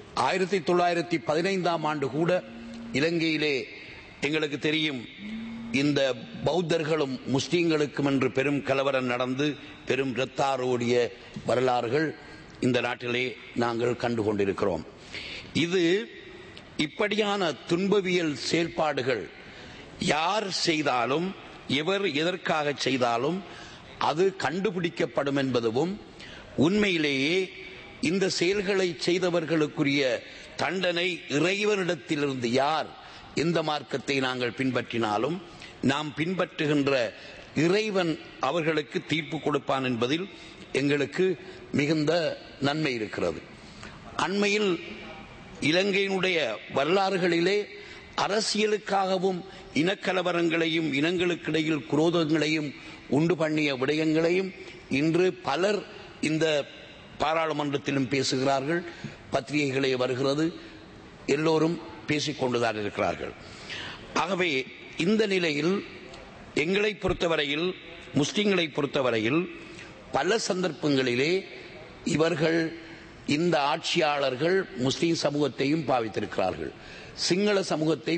1915ஆம் ஆண்டு கூட இலங்கையிலே எங்களுக்கு தெரியும், இந்த பௌத்தர்களும் முஸ்லீம்களுக்கும் என்று பெரும் கலவரம் நடந்து பெரும் இரத்தாரோடிய வரலாறுகள் இந்த நாட்டிலே நாங்கள் கண்டு கொண்டிருக்கிறோம். இது இப்படியான துன்பவியல் செயல்பாடுகள் யார் செய்தாலும் எவர் எதற்காக செய்தாலும் அது கண்டுபிடிக்கப்படும் என்பதும், உண்மையிலேயே இந்த செயல்களை செய்தவர்களுக்குரிய தண்டனை இறைவனிடத்திலிருந்து யார் எந்த மார்க்கத்தை நாங்கள் பின்பற்றினாலும் நாம் பின்பற்றுகின்ற இறைவன் அவர்களுக்கு தீர்ப்பு கொடுப்பான் என்பதில் எங்களுக்கு மிகுந்த நன்மை இருக்கிறது. அண்மையில் இலங்கையினுடைய வரலாறுகளிலே அரசியலுக்காகவும் இனக்கலவரங்களையும் இனங்களுக்கிடையில் குரோதங்களையும் உண்டு பண்ணிய விடயங்களையும் இன்று பலர் இந்த பாராளுமன்றத்திலும் பேசுகிறார்கள், பத்திரிகைகளே வருகிறது, எல்லோரும் பேசிக்கொண்டுதான் இருக்கிறார்கள். ஆகவே இந்த நிலையில் எங்களை பொறுத்தவரையில், முஸ்லிம்களை பொறுத்தவரையில் பல சந்தர்ப்பங்களிலே இவர்கள், இந்த ஆட்சியாளர்கள் முஸ்லிம் சமூகத்தையும் பாவித்திருக்கிறார்கள், சிங்கள சமூகத்தை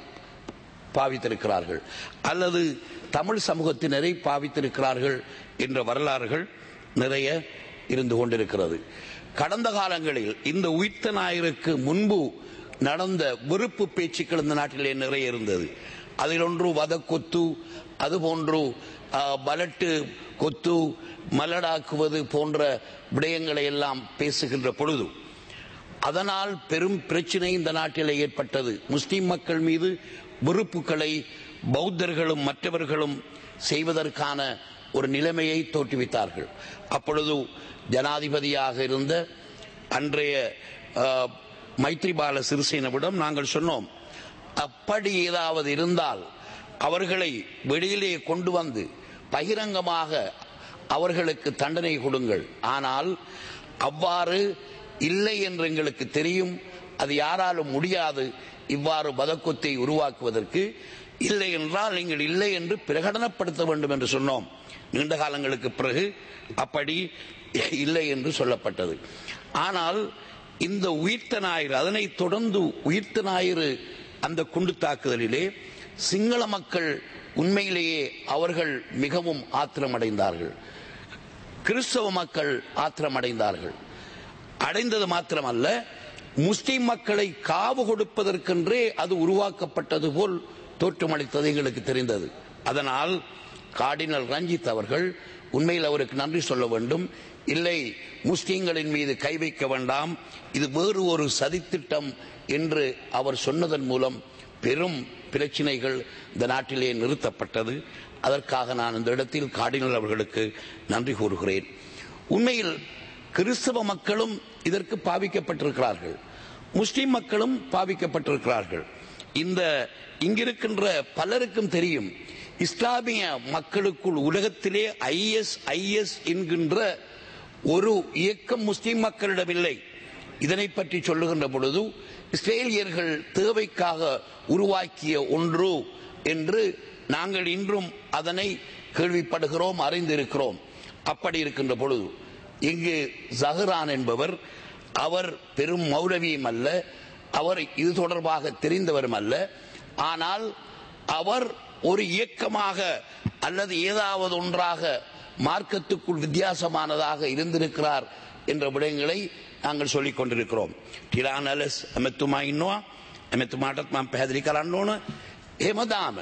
பாவித்திருக்கிறார்கள், அல்லது தமிழ் சமூகத்தினரை பாவித்திருக்கிறார்கள் என்ற வரலாறுகள் நிறைய இருந்து கொண்டிருக்கிறது. கடந்த காலங்களில் இந்த உயிர்த்த ஞாயிறுக்கு முன்பு நடந்த வெறுப்பு பேச்சுக்கள் இந்த நாட்டிலே நிறைய இருந்தது. அதில் ஒன்று வதக்கொத்து, அதுபோன்று பலட்டு கொத்து, மலடாக்குவது போன்ற விடயங்களை எல்லாம் பேசுகின்ற பொழுது அதனால் பெரும் பிரச்சனை இந்த நாட்டிலே ஏற்பட்டது. முஸ்லிம் மக்கள் மீது வெறுப்புகளை பௌத்தர்களும் மற்றவர்களும் செய்வதற்கான ஒரு நிலைமையை தோற்றுவித்தார்கள். அப்பொழுது ஜனாதிபதியாக இருந்த அன்றைய மைத்ரிபால சிறிசேனவிடம் நாங்கள் சொன்னோம், அப்படி ஏதாவது இருந்தால் அவர்களை வெளியிலே கொண்டு வந்து பகிரங்கமாக அவர்களுக்கு தண்டனை கொடுங்கள். ஆனால் அவ்வாறு இல்லை என்று எங்களுக்கு தெரியும், அது யாராலும் முடியாது இவ்வாறு வதக்கத்தை உருவாக்குவதற்கு. இல்லை என்றால் நீங்கள் இல்லை என்று பிரகடனப்படுத்த வேண்டும் என்று சொன்னோம். நீண்ட காலங்களுக்கு பிறகு அப்படி இல்லை என்று சொல்லப்பட்டது. ஆனால் இந்த உயிர்த்த ஞாயிறு, அதனைத் தொடர்ந்து உயிர்த்த ஞாயிறு அந்த குண்டு தாக்குதலிலே சிங்கள மக்கள் உண்மையிலேயே அவர்கள் மிகவும் ஆத்திரமடைந்தார்கள். கிறிஸ்தவ மக்கள் ஆத்திரமடைந்தார்கள். அடைந்தது மாத்திரமல்ல, முஸ்லிம் மக்களை காவு கொடுப்பதற்கென்றே அது உருவாக்கப்பட்டது போல் தோற்றமளித்தது எங்களுக்கு தெரிந்தது. அதனால் கார்டினல் ரஞ்சித் அவர்கள், உண்மையில் அவருக்கு நன்றி சொல்ல வேண்டும், இல்லை முஸ்லிம்களின் மீது கை வைக்க வேண்டாம், இது வேறு ஒரு சதித்திட்டம் என்று அவர் சொன்னதன் மூலம் பெரும் பிரச்சனைகள் இந்த நாட்டிலே நிறுத்தப்பட்டது. அதற்காக நான் இந்த இடத்தில் கார்டினல் அவர்களுக்கு நன்றி கூறுகிறேன். உண்மையில் கிறிஸ்தவ மக்களும் இதற்கு பாவிக்கப்பட்டிருக்கிறார்கள், முஸ்லிம் மக்களும் பாவிக்கப்பட்டிருக்கிறார்கள். இங்கிருக்கின்ற பலருக்கும் தெரியும், இஸ்லாமிய மக்களுக்குள் உலகத்திலே IS என்கின்ற ஒரு இயக்கம் முஸ்லிம் மக்களிடமில்லை. இதனை பற்றி சொல்லுகின்ற பொழுது இஸ்ரேலியர்கள் தேவைக்காக உருவாக்கிய ஒன்று என்று நாங்கள் இன்றும் அதனை கேள்விப்படுகிறோம், அறிந்திருக்கிறோம். அப்படி இருக்கின்ற பொழுது இங்கு ஜஹரான் என்பவர், அவர் பெரும் மௌலவியும் அல்ல, அவர் இது தொடர்பாக தெரிந்தவரும் அல்ல. ஆனால் அவர் ஒரு இயக்கமாக அல்லது ஏதாவது ஒன்றாக மார்க்கத்துக்குள் வித்தியாசமானதாக இருந்திருக்கிறார் என்ற விடயங்களை நாங்கள் சொல்லிக் கொண்டிருக்கிறோம். டிலான் அலஸ் எமத்துமா இன்னும் எமத்துமாட்டத் நாம் පැහැදිලි කරන්න ඕන. එහෙමදාම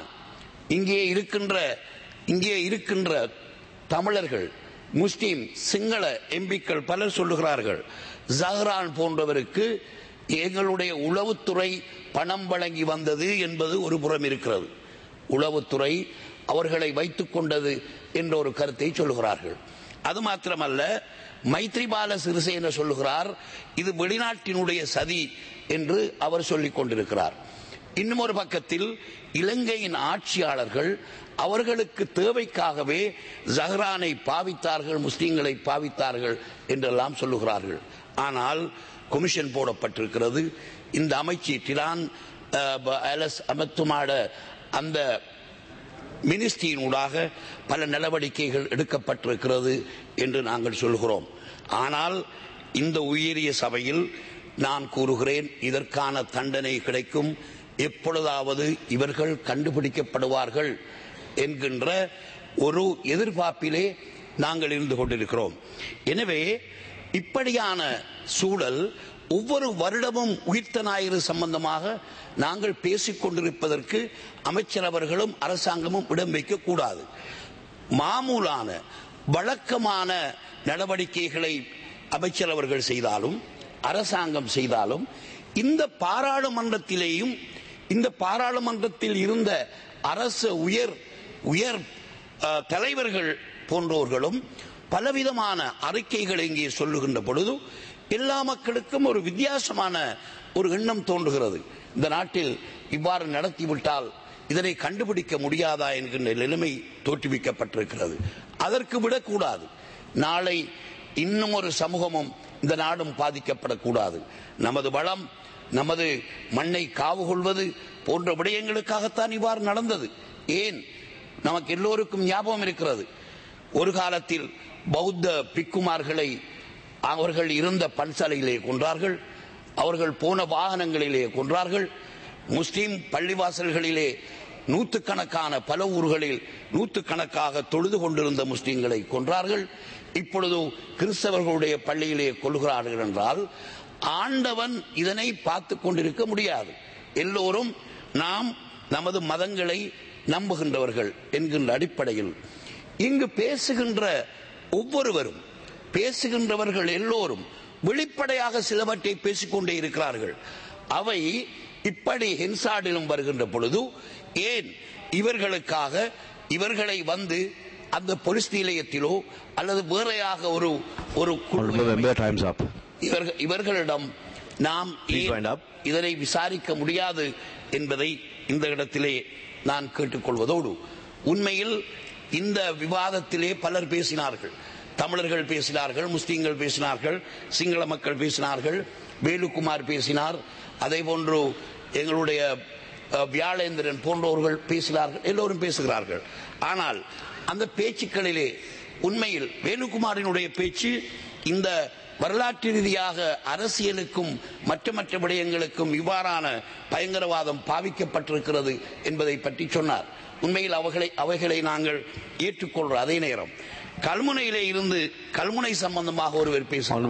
இங்கே இருக்கின்ற தமிழர்கள், முஸ்லிம், சிங்கள எம்பிக்கள் பலர் சொல்லுகிறார்கள், ஜஹ்ரான் போன்றவருக்கு எங்களுடைய உளவுத்துறை பணம் வழங்கி வந்தது என்பது ஒரு புறம் இருக்கிறது. உளவுத்துறை அவர்களை வைத்துக் கொண்டது என்ற ஒரு கருத்தை சொல்லுகிறார்கள். அது மாத்திரமல்ல, மைத்ரிபால சிறிசேன சொல்லுகிறார் இது வெளிநாட்டினுடைய சதி என்று அவர் சொல்லிக் கொண்டிருக்கிறார். இன்னும் ஒரு பக்கத்தில் இலங்கையின் ஆட்சியாளர்கள் அவர்களுக்கு தேவைக்காகவே ஜஹ்ரானை பாவித்தார்கள், முஸ்லிம்களை பாவித்தார்கள் என்றெல்லாம் சொல்லுகிறார்கள். ஆனால் கமிஷன் போடப்பட்டிருக்கிறது. இந்த அமைச்சு டிலான் அலஸ் அமத்துமாட அந்த மினிஸ்ட்ரியினூடாக பல நடவடிக்கைகள் எடுக்கப்பட்டிருக்கிறது என்று நாங்கள் சொல்கிறோம். ஆனால் இந்த உயரிய சபையில் நான் கூறுகிறேன், இதற்கான தண்டனை கிடைக்கும், எப்பொழுதாவது இவர்கள் கண்டுபிடிக்கப்படுவார்கள் என்கின்ற ஒரு எதிர்பார்ப்பிலே நாங்கள் இருந்து கொண்டிருக்கிறோம். எனவே இப்படியான சூழல் ஒவ்வொரு வருடமும் உயிர்த்த ஞாயிறு சம்பந்தமாக நாங்கள் பேசிக் கொண்டிருப்பதற்கு அமைச்சர் அவர்களும் அரசாங்கமும் இடம் வைக்க கூடாது. மாமூலான வழக்கமான நடவடிக்கைகளை அமைச்சர் அவர்கள் செய்தாலும் அரசாங்கம் செய்தாலும் இந்த பாராளுமன்றத்திலேயும் இந்த பாராளுமன்றத்தில் இருந்த அரசு உயர் தலைவர்கள் போன்றவர்களும் பலவிதமான அறிக்கைகள் இங்கே சொல்லுகின்ற பொழுது எல்லா மக்களுக்கும் ஒரு வித்தியாசமான ஒரு எண்ணம் தோன்றுகிறது. இந்த நாட்டில் இவ்வாறு நடத்திவிட்டால் இதனை கண்டுபிடிக்க முடியாதா என்கின்ற நிலைமை தோற்றுவிக்கப்பட்டிருக்கிறது. அதற்கு விடக்கூடாது. நாளை இன்னும் ஒரு சமூகமும் இந்த நாடும் பாதிக்கப்படக்கூடாது. நமது வளம், நமது மண்ணை காவு கொள்வது போன்ற விடயங்களுக்காகத்தான் இவ்வாறு நடந்தது. ஏன், நமக்கு எல்லோருக்கும் ஞாபகம் இருக்கிறது, ஒரு காலத்தில் பௌத்த பிக்குமார்களை அவர்கள் இருந்த பன்சாலையிலே கொன்றார்கள், அவர்கள் போன வாகனங்களிலே கொன்றார்கள், முஸ்லிம் பள்ளிவாசல்களிலே நூற்றுக்கணக்கான பல ஊர்களில் நூற்றுக்கணக்காக தொழுது கொண்டிருந்த முஸ்லிம்களை கொன்றார்கள். இப்பொழுது கிறிஸ்தவர்களுடைய பள்ளியிலே கொள்கிறார்கள் என்றால் ஆண்டவன் இதனை பார்த்து கொண்டிருக்க முடியாது. எல்லோரும் நாம் நமது மதங்களை நம்புகின்றவர்கள் என்கின்ற அடிப்படையில் இங்கு பேசுகின்ற ஒவ்வொருவரும், பேசுகின்றவர்கள் எல்லோரும் வெளிப்படையாக சிலவற்றை பேசிக்கொண்டே இருக்கிறார்கள். அவை இப்படி ஹென்சாடிலும் வருகின்ற பொழுது ஏன் இவர்களுக்காக இவர்களை வந்து அந்த போலீஸ் நிலையத்திலோ அல்லது வேறையாக ஒரு இவர்களிடம் நாம் இதனை விசாரிக்க முடியாது என்பதை இந்த இடத்திலே நான் கேட்டுக்கொள்வதோடு, உண்மையில் இந்த விவாதத்திலே பலர் பேசினார்கள். தமிழர்கள் பேசினார்கள், முஸ்லிம்கள் பேசினார்கள், சிங்கள மக்கள் பேசினார்கள், வேலுக்குமார் பேசினார், அதே போன்று எங்களுடைய வியாழேந்திரன் போன்றவர்கள் பேசினார்கள், எல்லோரும் பேசுகிறார்கள். ஆனால் அந்த பேச்சுக்களிலே உண்மையில் வேலுக்குமாரினுடைய பேச்சு இந்த வரலாற்று ரீதியாக அரசியலுக்கும் மற்ற விடயங்களுக்கும் இவ்வாறான பயங்கரவாதம் பாவிக்கப்பட்டிருக்கிறது என்பதை பற்றி சொன்னார். உண்மையில் அவைகளை நாங்கள் ஏற்றுக்கொள்கிறோம். அதே நேரம் கல்முனையிலே இருந்து கல்முனை சம்பந்தமாக ஒருவர் பேசுகிறார்.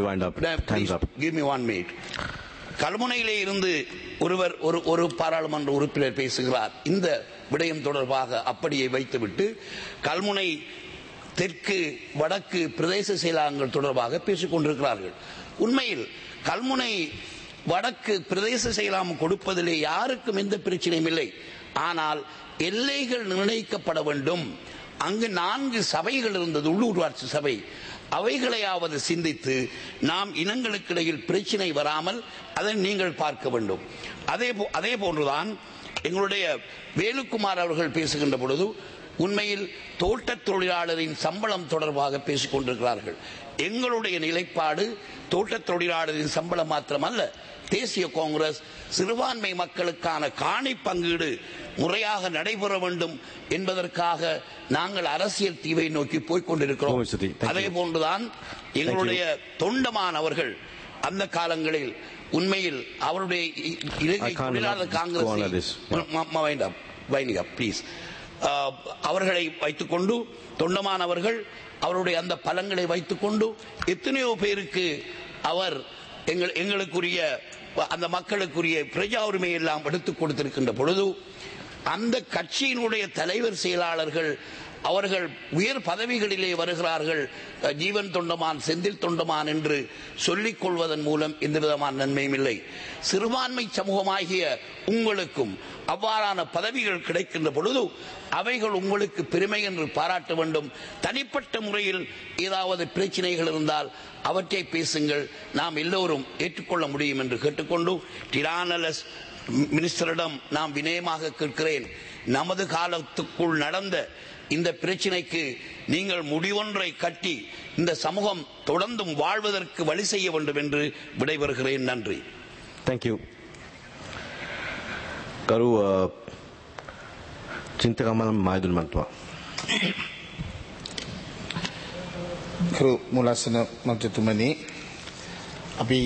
கல்முனையிலே இருந்து ஒரு பாராளுமன்ற உறுப்பினர் பேசுகிறார். இந்த விடயம் தொடர்பாக அப்படியே வைத்துவிட்டு கல்முனை தெற்கு வடக்கு பிரதேச செயலாளர்கள் தொடர்பாக பேசிக் கொண்டிருக்கிறார்கள். உண்மையில் கல்முனை வடக்கு பிரதேச செயலாளம் கொடுப்பதிலே யாருக்கும் எந்த பிரச்சனையும் இல்லை. ஆனால் எல்லைகள் நிர்ணயிக்கப்பட வேண்டும். அங்கு 4 சபைகள் இருந்தது, உள்ளூராட்சி சபை. அவைகளையாவது சிந்தித்து நாம் இனங்களுக்கு இடையில் பிரச்சனை வராமல் அதை நீங்கள் பார்க்க வேண்டும். அதே போன்றுதான் எங்களுடைய வேலுக்குமார் அவர்கள் பேசுகின்ற பொழுது உண்மையில் தோட்ட தொழிலாளரின் சம்பளம் தொடர்பாக பேசிக் கொண்டிருக்கிறார்கள். எங்களுடைய நிலைப்பாடு தோட்ட தொழிலாளரின் சம்பளம் மாத்திரமல்ல, தேசிய காங்கிரஸ் சிறுபான்மை மக்களுக்கான காணி பங்கீடு முறையாக நடைபெற வேண்டும் என்பதற்காக நாங்கள் அரசியல் தீவை நோக்கி போய்கொண்டிருக்கிறோம். அதே போன்றுதான் எங்களுடைய தொண்டமான் அவர்கள் அந்த காலங்களில் உண்மையில் அவருடைய இலங்கை தொழிலாளர் காங்கிரஸ் வைனிகா ப்ளீஸ். அவர்களை வைத்துக்கொண்டு தொண்டமான் அவர்கள் அவருடைய அந்த பலங்களை வைத்துக்கொண்டு எத்தனையோ பேருக்கு அவர் எங்களுக்குரிய அந்த மக்களுக்குரிய பிரஜா உரிமை எல்லாம் எடுத்துக் கொடுத்திருக்கின்ற பொழுது அந்த கட்சியினுடைய தலைவர் செயலாளர்கள் அவர்கள் உயர் பதவிகளிலே வருகிறார்கள். ஜீவன் தொண்டமான் செந்தில் தொண்டமான் என்று சொல்லிக் கொள்வதன் மூலம் எந்த விதமான நன்மையும் இல்லை. சிறுபான்மை சமூகமாகிய உங்களுக்கும் அவ்வாறான பதவிகள் கிடைக்கின்ற பொழுது அவைகள் உங்களுக்கு பெருமை என்று பாராட்ட வேண்டும். தனிப்பட்ட முறையில் ஏதாவது பிரச்சனைகள் இருந்தால் அவற்றை பேசுங்கள், நாம் எல்லோரும் ஏற்றுக்கொள்ள முடியும் என்று கேட்டுக்கொண்டு டிரானலஸ் மினிஸ்டரிடம் நாம் வினயமாக கேட்கிறேன், நமது காலத்துக்குள் நடந்த இந்த பிரச்சனைக்கு நீங்கள் முடிவொன்றை கட்டி இந்த சமூகம் தொடர்ந்தும் வாழ்வதற்கு வழி செய்ய வேண்டும் என்று விடைபெறுகிறேன். நன்றி. தேங்க்யூ. கரு சிந்தகமல் மாயுதுல் மந்த்வா. කරු මුලස්සන මන්ත්‍රතුමනි, අපි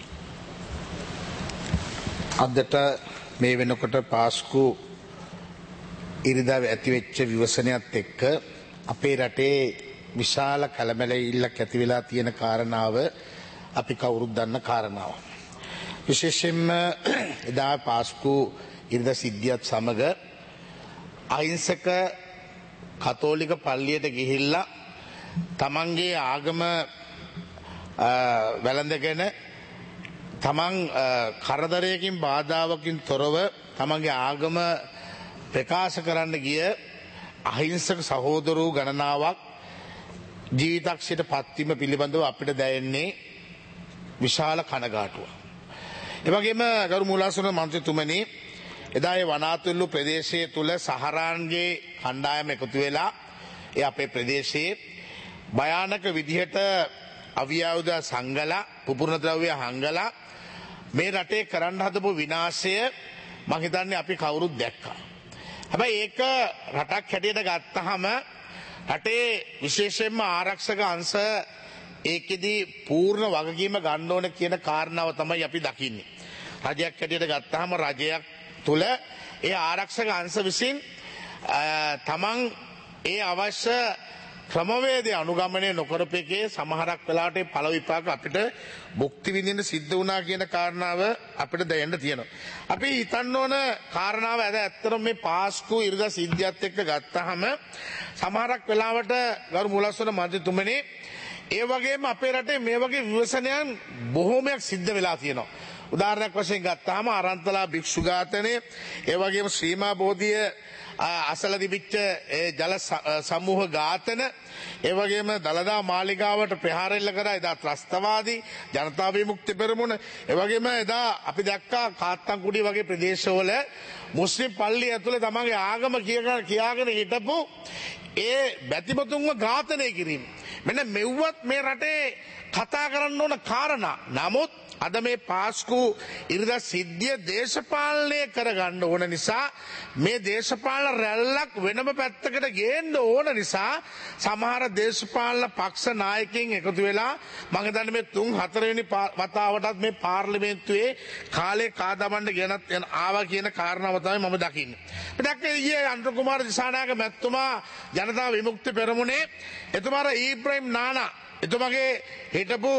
අදට මේ වෙනකොට පාස්කු ඉරිදා ඇතිවෙච්ච විවසනයත් එක්ක අපේ රටේ විශාල කලබලඉල්ලක් ඇති වෙලා තියෙන කාරණාව අපි කවුරුත් දන්න කාරණාව. විශේෂයෙන්ම එදා පාස්කු ඉරිදා සිද්ධියත් සමග අහිංසක කතෝලික පල්ලියට ගිහිල්ලා තමන්ගේ ආගම වැළඳගෙන තමන් කරදරයකින් බාධාවකින් තොරව තමන්ගේ ආගම ප්‍රකාශ කරන්න ගිය අහිංසක සහෝදරවෝ ගණනාවක් ජීවිතක්ෂයට පත්වීම පිළිබඳව අපිට දැනෙන්නේ විශාල කනගාටුවක්. එවැගේම ගරු මූලාසන මන්ත්‍රීතුමනි, එදා ඒ වනාතුල්ලු ප්‍රදේශයේ තුල සහරාන්ගේ කණ්ඩායම එකතු වෙලා ඒ අපේ ප්‍රදේශයේ භයානක විදිහට අවියාවුද සංගලා පුපුරන ද්‍රව්‍ය හංගලා මේ රටේ කරන්න හදපු විනාශය මම හිතන්නේ අපි කවුරුත් දැක්කා. හැබැයි ඒක රටක් හැටියට ගත්තහම රටේ විශේෂයෙන්ම ආරක්ෂක අංශ ඒකෙදී පූර්ණ වගකීම ගන්න ඕන කියන කාරණාව තමයි අපි දකින්නේ. රජයක් හැටියට ගත්තහම රජයක් තුල ඒ ආරක්ෂක අංශ විසින් තමන් ඒ අවශ්‍ය ක්‍රමවේදය අනුගමනය නොකරපේකේ සමහරක් වෙලාවට පළ විපාක අපිට භුක්ති විඳින්න සිද්ධ වුණා කියන කාරණාව අපිට දැනෙන්න තියෙනවා. අපි හිතන්න ඕන කාරණාව ඇත්තටම මේ පාස්කු ඉරිදා සිද්ධියත් එක්ක ගත්තාම සමහරක් වෙලාවට ගරු මුලස්වන මන්ත්‍රීතුමනි, ඒ වගේම අපේ රටේ මේ වගේ විවසනයන් බොහෝමයක් සිද්ධ වෙලා තියෙනවා. උදාහරණයක් වශයෙන් ගත්තාම අරන්තලා භික්ෂු ඝාතනය, ඒ වගේම ශ්‍රීමා බෝධිය අසල තිබිච්ච ජල සමූහ ඝාතන, ඒ වගේම දළදා මාලිගාවට ප්‍රහාර එල්ල කරා එදා ත්‍රස්තවාදී ජනතා විමුක්ති පෙරමුණ, ඒ වගේම එදා අපි දැක්කා කාත්තන්කුඩිය වගේ ප්‍රදේශවල මුස්ලිම් පල්ලිය ඇතුලේ තමන්ගේ ආගම කියාගෙන හිටපු ඒ බැතිමතුන්ව ඝාතනය කිරීම. මෙන්න මෙව්වත් මේ රටේ කතා කරන්න ඕන කාරණා. නමුත් අද මේ පාස්කු ඉරිදා සිද්ධිය දේශපාලනය කරගන්න ඕන නිසා, මේ දේශපාලන රැල්ලක් වෙනම පැත්තකට ගේන්න ඕන නිසා සමහර දේශපාලන පක්ෂ නායකයින් එකතු වෙලා මම හිතන්නේ මේ 3-4 වෙනි වතාවටත් මේ පාර්ලිමේන්තුවේ කාලේ කාදමන්න ගෙනත් ආවා කියන කාරණාව තමයි මම දකින්නේ. අපි දැක්කේ ඊයේ අනුර කුමාර දිසානායක මැතිතුමා ජනතා විමුක්ති පෙරමුණේ එතුමාට ඊබ්‍රහීම් නානා එතුමගේ හිටපු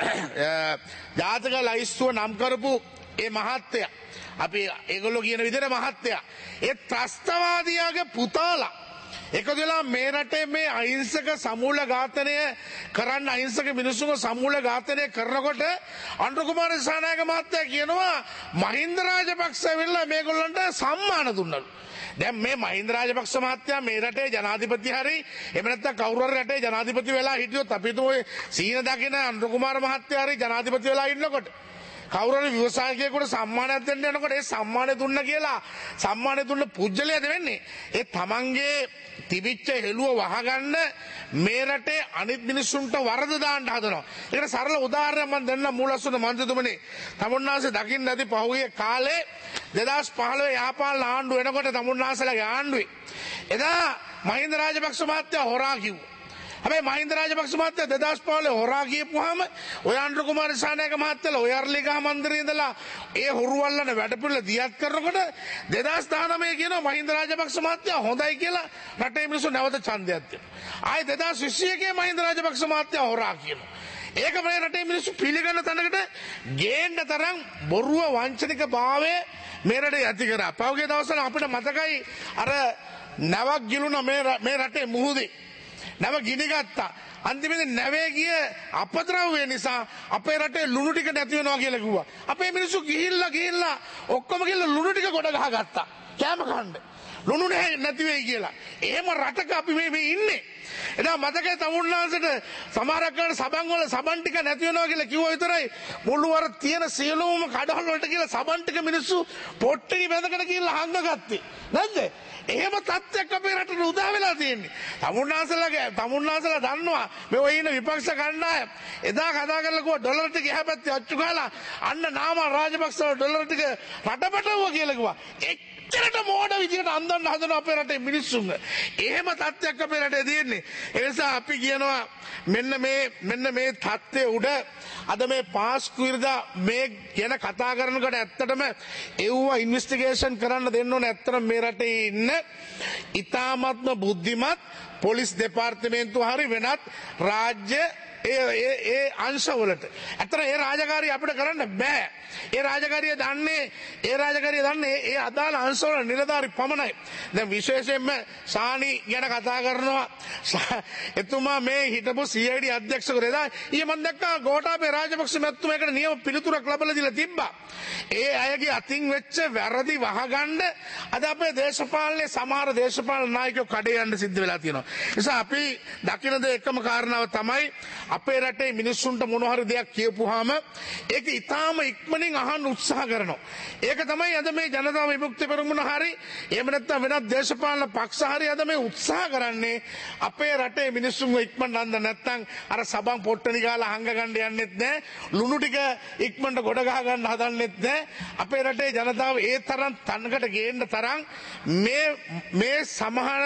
ජාතක ලයිස්තුව නම් කරපු ඒ මහත්තයා, අපි ඒගොල්ලෝ කියන විදිහට මහත්තයා, ඒ ත්‍රස්තවාදියාගේ පුතාලා එකතු වෙලා මේ රටේ මේ අහිංසක සමූල ඝාතනය කරන්න, අහිංසක මිනිස්සුන්ව සමූල ඝාතනය කරනකොට අනුර කුමාර දිසානායක මහත්තයා කියනවා මහින්ද රාජපක්ෂ ඇවිල්ලා මේගොල්ලන්ට සම්මාන දුන්නලු. දැන් මේ මහින්ද රාජපක්ෂ මහත්තයා මේ රටේ ජනාධිපති හරි එහෙම නැත්නම් කවුරු හරි රටේ ජනාධිපති වෙලා හිටියොත් අපි හිතමු ඔය සීන දකින අනුර කුමාර මහත්තයා හරි ජනාධිපති වෙලා ඉන්නකොට කවුරු හරි ව්‍යවසායකයෙකුට සම්මානයක් දෙන්න යනකොට ඒ සම්මානය දුන්න කියලා සම්මානය දුන්න පුජ්‍යලයද වෙන්නේ ඒ තමන්ගේ තිබිච්ච හෙළුව වහගන්න මේ රටේ අනිත් මිනිස්සුන්ට වරද දාන්න හදනවා. ඒකට සරල උදාහරණයක් මම දෙන්නම් මූලස්වන මන්ත්‍රීතුමනි. තමුන්නාසේ දකින්න ඇති පහුගිය කාලේ 2015 යහපාලන ආණ්ඩුව එනකොට තමුන්නාසලාගේ ආණ්ඩුවේ එදා මහින්ද රාජපක්ෂ මහත්තයා හොරා කිව්වා. හැබැයි මහින්ද රාජපක්ෂ මහත්තයා 2015 හොරා කියපුවාම ඔය අනුර කුමාර දිසානායක මහත්තයලා ඔය අර්ලිගහ මන්දිරේ ඉඳලා ඒ හොරුවල්ලන වැඩපිළිවෙල දියත් කරනකොට 2019 කියනවා මහින්ද රාජපක්ෂ මහත්තයා හොඳයි කියලා රටේ මිනිස්සු නැවත ඡන්දයක් දෙනවා. ආයේ 2021 මහින්ද රාජපක්ෂ මහත්තයා හොරා කියනවා. ඒක මේ රටේ මිනිස්සු පිළිගන්න තැනකට ගේන්න තරම් බොරුව වංචනික භාවය මේ රටේ ඇති කරා. පහුගිය දවස්වල අපිට මතකයි අර නැවක් ගිලුණ මේ රටේ මුහුදේ. නැව ගිනි ගත්තා. අන්තිමේදී නැවේ ගිය අපද්‍රව්‍ය නිසා අපේ රටේ ලුණු ටික නැති වෙනවා කියලා කිව්වා. අපේ මිනිස්සු ගිහිල්ලා ඔක්කොම ගිහිල්ලා ලුණු ටික ගොඩ ගහගත්තා. කෑම කන්න. ලුණු නැති වෙයි කියලා. එහෙම රටක අපි මේ ඉන්නේ. එදා මතකයි තමුන්නාන්සට සමහරක් කරන සබන් වල සබන් ටික නැති වෙනවා කියලා කිව්වා විතරයි මුළු අර තියෙන සියලුම කඩවල වලට කියලා සබන් ටික මිනිස්සු පොට්ටේ බැඳගෙන කියලා හංගගත්තේ. නැද්ද? එහෙම තත්ත්වයක් අපේ රටට උදා වෙලා තියෙන්නේ. තමුන්නාන්සලා දන්නවා මේ ඔය ඉන්න විපක්ෂ කණ්ඩායම එදා කතා කරලා කිව්වා ඩොලර් ටික එහා පැත්තේ අච්චු ගාලා අන්න නාමල් රාජපක්ෂ ඩොලර් ටික රටපටවුවා කියලා කිව්වා. එච්චරට මෝඩ විදියට අන්දන්න හදන අපේ රටේ මිනිස්සුන්ව. එහෙම තත්ත්වයක් අපේ රටේ තියෙන්නේ. ඒ නිසා අපි කියනවා මෙන්න මේ තත්ත්වයේ උඩ අද මේ පාස්කු ඉරිදා මේ ගැන කතා කරනකොට ඇත්තටම ඒව ඉන්වෙස්ටිගේෂන් කරන්න දෙන්න ඕනේ. ඇත්තටම මේ රටේ ඉන්න ඉතාමත්ම බුද්ධිමත් පොලිස් දෙපාර්තමේන්තුව හරි වෙනත් රාජ්‍ය ඒ අංශවලට ඇත්තට ඒ රාජකාරිය අපිට කරන්න බෑ. ඒ රාජකාරිය දන්නේ ඒ අදාළ අංශවල නිලධාරි පමණයි. දැන් විශේෂයෙන්ම සානි ගැන කතා කරනවා. එතුමා මේ හිටපු CID අධ්‍යක්ෂකවරයා ඊයේ මම දැක්කා ගෝඨාභය රාජපක්ෂ මැතිතුමාට නියම පිළිතුරක් ලැබලා දීලා තිබ්බා. ඒ අයගේ අතින් වෙච්ච වැරදි වහගන්න අද අපේ දේශපාලනයේ සමහර දේශපාලන නායකයෝ කඩේ යන්න සිද්ධ වෙලා තියෙනවා. ඒ නිසා අපි දකින දේ එකම කාරණාව තමයි අපේ රටේ මිනිස්සුන්ට මොන හරි දෙයක් කියපුවාම ඒක ඊටාම ඉක්මනින් අහන්න උත්සාහ කරනවා. ඒක තමයි අද මේ ජනතා විමුක්ති පෙරමුණ හරි එහෙම නැත්නම් වෙනත් දේශපාලන පක්ෂ හරි අද මේ උත්සාහ කරන්නේ අපේ රටේ මිනිස්සුන්ව ඉක්මනට අඳ නැත්නම් අර සබන් පොට්ටනි ගාලා හංග ගන්න යන්නෙත් නැහැ. ලුණු ටික ඉක්මනට ගොඩ ගහ ගන්න හදන්නෙත් නැහැ. අපේ රටේ ජනතාව ඒ තරම් තනකට ගේන්න තරම් මේ සමහර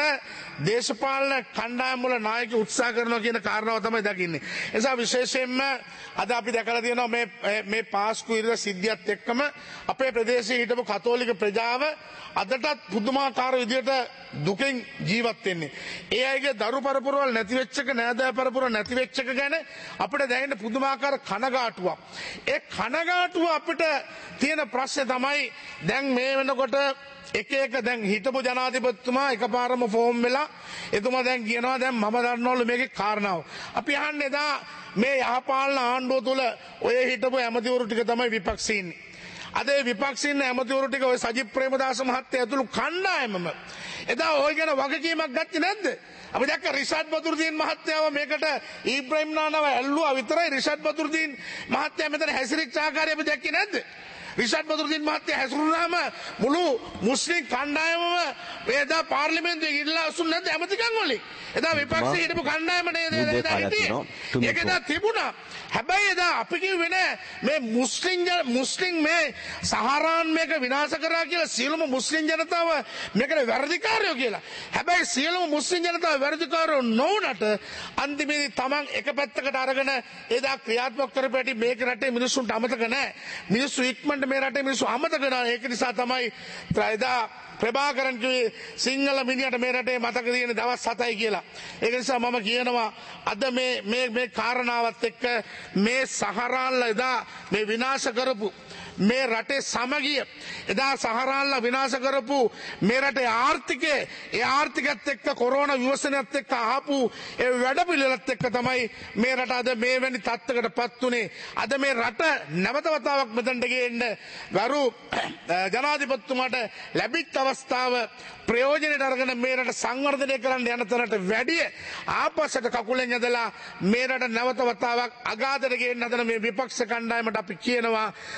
දේශපාලන කණ්ඩායම් වල නායක උත්සාහ කරනවා කියන කාරණාව තමයි දකින්නේ. ඒ නිසා විශේෂයෙන්ම අද අපි දැකලා තියෙනවා මේ පාස්කු ඉරිදා සිද්ධියත් එක්කම අපේ ප්‍රදේශයේ හිටපු කතෝලික ප්‍රජාව අදටත් පුදුමාකාර විදියට දුකෙන් ජීවත් වෙන්නේ. ඒ අයගේ දරු පරපුරවල් නැති වෙච්ච එක නෑදෑ පරපුර නැති වෙච්ච එක ගැන අපිට දැනෙන පුදුමාකාර කනගාටුවක්. ඒ කනගාටුව අපිට තියෙන ප්‍රශ්නේ තමයි දැන් මේ වෙනකොට එක දැන් හිටපු ජනාධිපතිතුමා එකපාරම ෆෝම් වෙලා එතුමා දැන් කියනවා දැන් මම දන්නවලු මේකේ කාරණාව. අපි අහන්නේ එදා මේ යහපාලන ආණ්ඩුව තුල ඔය හිටපු ඇමතිවරු ටික තමයි විපක්ෂයේ ඉන්නේ. අද ඒ විපක්ෂයේ ඉන්න ඇමතිවරු ටික ඔය සජිත් ප්‍රේමදාස මහත්තයා ඇතුළු කණ්ඩායමම එදා ඔය ගැන වගකීමක් ගත්තේ නැද්ද? අපි දැක්ක රිෂාඩ් බදුරුදීන් මහත්තයාව මේකට ඊබ්‍රාහිම් නානව ඇල්ලුවා විතරයි. රිෂාඩ් බදුරුදීන් මහත්තයා මෙතන හැසිරිච්ච ආකාරය අපි දැක්කේ නැද්ද? රිෂාඩ් බදුරුදීන් මහත්තයා හැසිරුණාම මුළු මුස්ලිම් කණ්ඩායමම එදා පාර්ලිමේන්තුවේ ගිහිල්ලා අසුන් නැද්ද ඇමතිකම් වලින්? එදා විපක්ෂයේ හිටපු කණ්ඩායම නේද එදා හිටියේ. ඒක එදා තිබුණා. හැබැයි එදා අපි කිව්වේ නෑ මේ මුස්ලිම් මේ සහරාන් මේක විනාශ කරා කියලා සියලුම මුස්ලිම් ජනතාව මේකට වැරදිකාරයෝ කියලා. හැබැයි සියලුම මුස්ලිම් ජනතාව වැරදිකාරයෝ නොවුනට අන්තිමේදී Taman එක පැත්තකට අරගෙන එදා ක්‍රියාත්මක කරපැටි මේක රටේ මිනිස්සුන්ට අමතක නෑ. මිනිස්සු ඉක්මනට මේ රටේ මිනිස්සු අමතක කරනවා. ඒක නිසා තමයි එදා ප්‍රභාකරන් කිව්වේ සිංහල මිනිහට මේ රටේ මතක තියෙන දවස් 7යි කියලා. ඒක නිසා මම කියනවා අද මේ කාරණාවත් එක්ක මේ සහරාන්ලා එදා මේ විනාශ කරපු මේ රටේ සමගිය එදා සහරාන්ලා විනාශ කරපු මේ රටේ ආර්ථිකය ඒ ආර්ථිකයත් එක්ක කොරෝනා විවසනයත් එක්ක ආපු ඒ වැඩපිළිවෙලත් එක්ක තමයි මේ රට අද මේ වැනි තත්ත්වයකටපත් උනේ. අද මේ රට නැවත වතාවක් මෙතනට ගේන්න වරු ජනාධිපතිතුමාට ලැබිච්ච අවස්ථාව ප්‍රයෝජනෙට අරගෙන මේ රට සංවර්ධනය කරන්න යන තරට වැඩිය ආපස්සට කකුලෙන් ඇදලා මේ රට නැවත වතාවක් අගාධයට ගේන්න හදන මේ විපක්ෂ කණ්ඩායමට අපි කියනවා තමුන්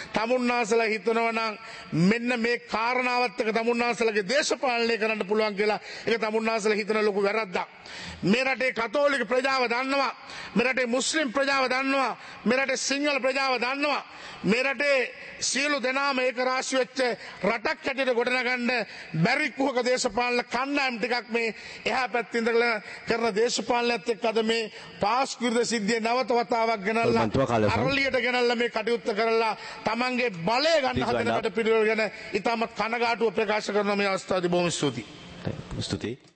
තමුන්නාසලා හිතනවා නම් මෙන්න මේ කාරණාවත් එක්ක තමුන්නාසලාගේ දේශපාලනය කරන්න පුළුවන් කියලා ඒක තමුන්නාසලා හිතන ලොකු වැරද්දක්. මේ රටේ කතෝලික ප්‍රජාව දන්නවා, මේ රටේ මුස්ලිම් ප්‍රජාව දන්නවා, මේ රටේ සිංහල ප්‍රජාව දන්නවා, මේ රටේ සියලු දෙනාම ඒක රාශි වෙච්ච රටක් හැටියට ගොඩනගන්න බැරි කුහක දේශපාලන කණ්ඩායම් ටිකක් මේ එහා පැත්තේ ඉඳලා කරන දේශපාලනයත් එක්ක අද මේ පාස්කෘත සිද්ධිය නැවත වතාවක් ගෙනල්ලා අරලියට ගෙනල්ලා මේ කටයුත්ත කරලා තමන්ගේ බලය ගන්න හදන කට පිළිවෙල ගැන ඉතාමත් කනගාටුව ප්‍රකාශ කරන මේ අවස්ථාවේදී බොහොම ස්තුතියි.